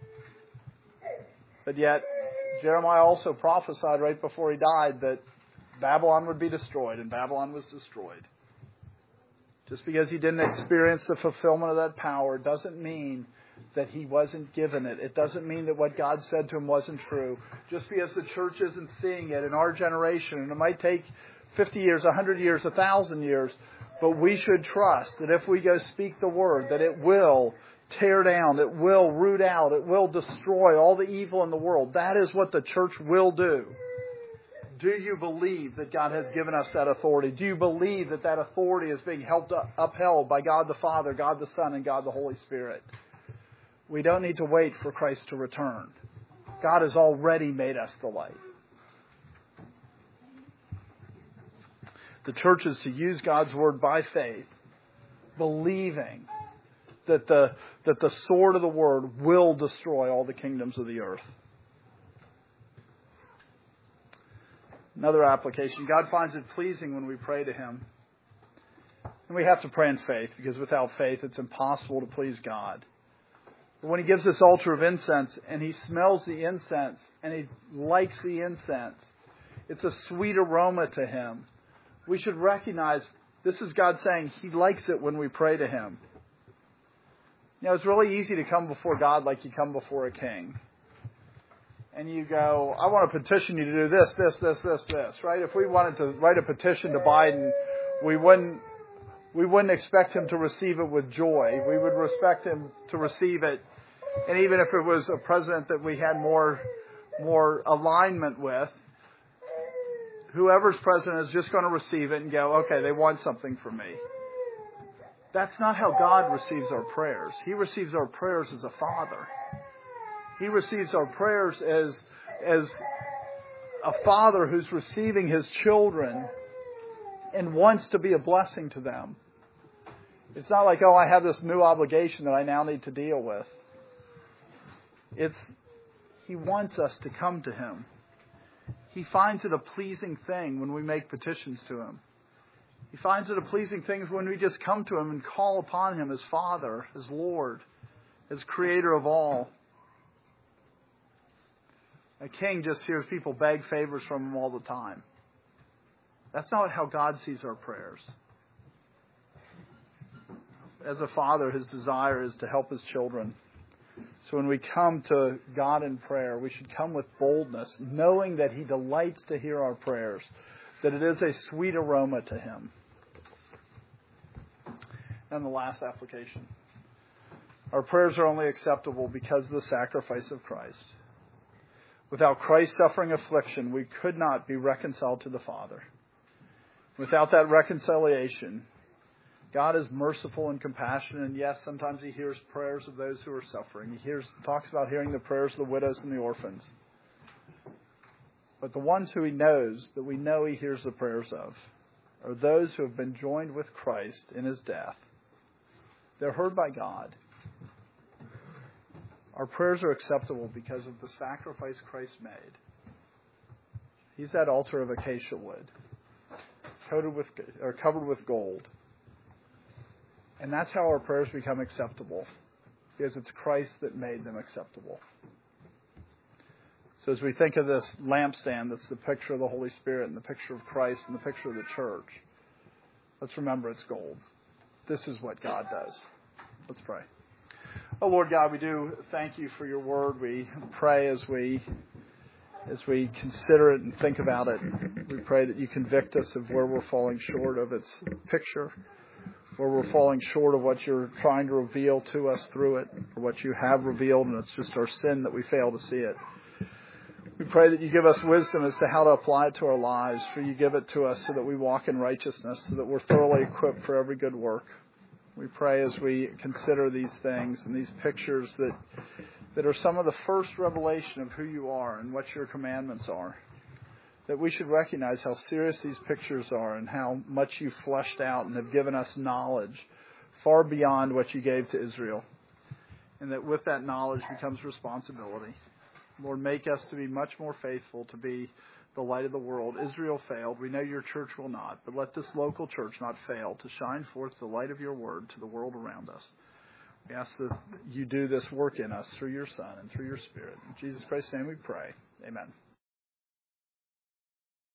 But yet, Jeremiah also prophesied right before he died that Babylon would be destroyed, and Babylon was destroyed. Just because he didn't experience the fulfillment of that power doesn't mean that he wasn't given it. It doesn't mean that what God said to him wasn't true. Just because the church isn't seeing it in our generation, and it might take fifty years, one hundred years, one thousand years, but we should trust that if we go speak the word, that it will tear down, it will root out, it will destroy all the evil in the world. That is what the church will do. Do you believe that God has given us that authority? Do you believe that that authority is being helped up, upheld by God the Father, God the Son, and God the Holy Spirit? We don't need to wait for Christ to return. God has already made us the light. The church is to use God's word by faith, believing that the, that the sword of the word will destroy all the kingdoms of the earth. Another application. God finds it pleasing when we pray to Him. And we have to pray in faith, because without faith it's impossible to please God. But when He gives this altar of incense and He smells the incense and He likes the incense, it's a sweet aroma to Him. We should recognize this is God saying He likes it when we pray to Him. You know, it's really easy to come before God like you come before a king. And you go, I want to petition you to do this, this, this, this, this, right? If we wanted to write a petition to Biden, we wouldn't, we wouldn't expect him to receive it with joy. We would expect him to receive it. And even if it was a president that we had more, more alignment with, whoever's president is just going to receive it and go, okay, they want something from me. That's not how God receives our prayers. He receives our prayers as a father. He receives our prayers as, as a father who's receiving his children and wants to be a blessing to them. It's not like, oh, I have this new obligation that I now need to deal with. It's, He wants us to come to Him. He finds it a pleasing thing when we make petitions to Him. He finds it a pleasing thing when we just come to Him and call upon Him as Father, as Lord, as Creator of all. A king just hears people beg favors from him all the time. That's not how God sees our prayers. As a father, his desire is to help his children. So when we come to God in prayer, we should come with boldness, knowing that He delights to hear our prayers, that it is a sweet aroma to Him. And the last application. Our prayers are only acceptable because of the sacrifice of Christ. Without Christ's suffering affliction, we could not be reconciled to the Father. Without that reconciliation, God is merciful and compassionate, and yes, sometimes He hears prayers of those who are suffering. He hears, talks about hearing the prayers of the widows and the orphans. But the ones who He knows, that we know He hears the prayers of, are those who have been joined with Christ in His death. They're heard by God. Our prayers are acceptable because of the sacrifice Christ made. He's that altar of acacia wood, coated with or covered with gold. And that's how our prayers become acceptable, because it's Christ that made them acceptable. So as we think of this lampstand that's the picture of the Holy Spirit and the picture of Christ and the picture of the church, let's remember it's gold. this is what God does. Let's pray. Oh, Lord God, we do thank you for your word. We pray as we as we consider it and think about it. We pray that you convict us of where we're falling short of its picture, where we're falling short of what you're trying to reveal to us through it, or what you have revealed, and it's just our sin that we fail to see it. We pray that you give us wisdom as to how to apply it to our lives, for you give it to us so that we walk in righteousness, so that we're thoroughly equipped for every good work. We pray as we consider these things and these pictures that that are some of the first revelation of who you are and what your commandments are, that we should recognize how serious these pictures are and how much you've fleshed out and have given us knowledge far beyond what you gave to Israel, and that with that knowledge becomes responsibility. Lord, make us to be much more faithful, to be the light of the world. Israel failed. We know your church will not, but let this local church not fail to shine forth the light of your word to the world around us. We ask that you do this work in us through your Son and through your Spirit. In Jesus Christ's name we pray. Amen.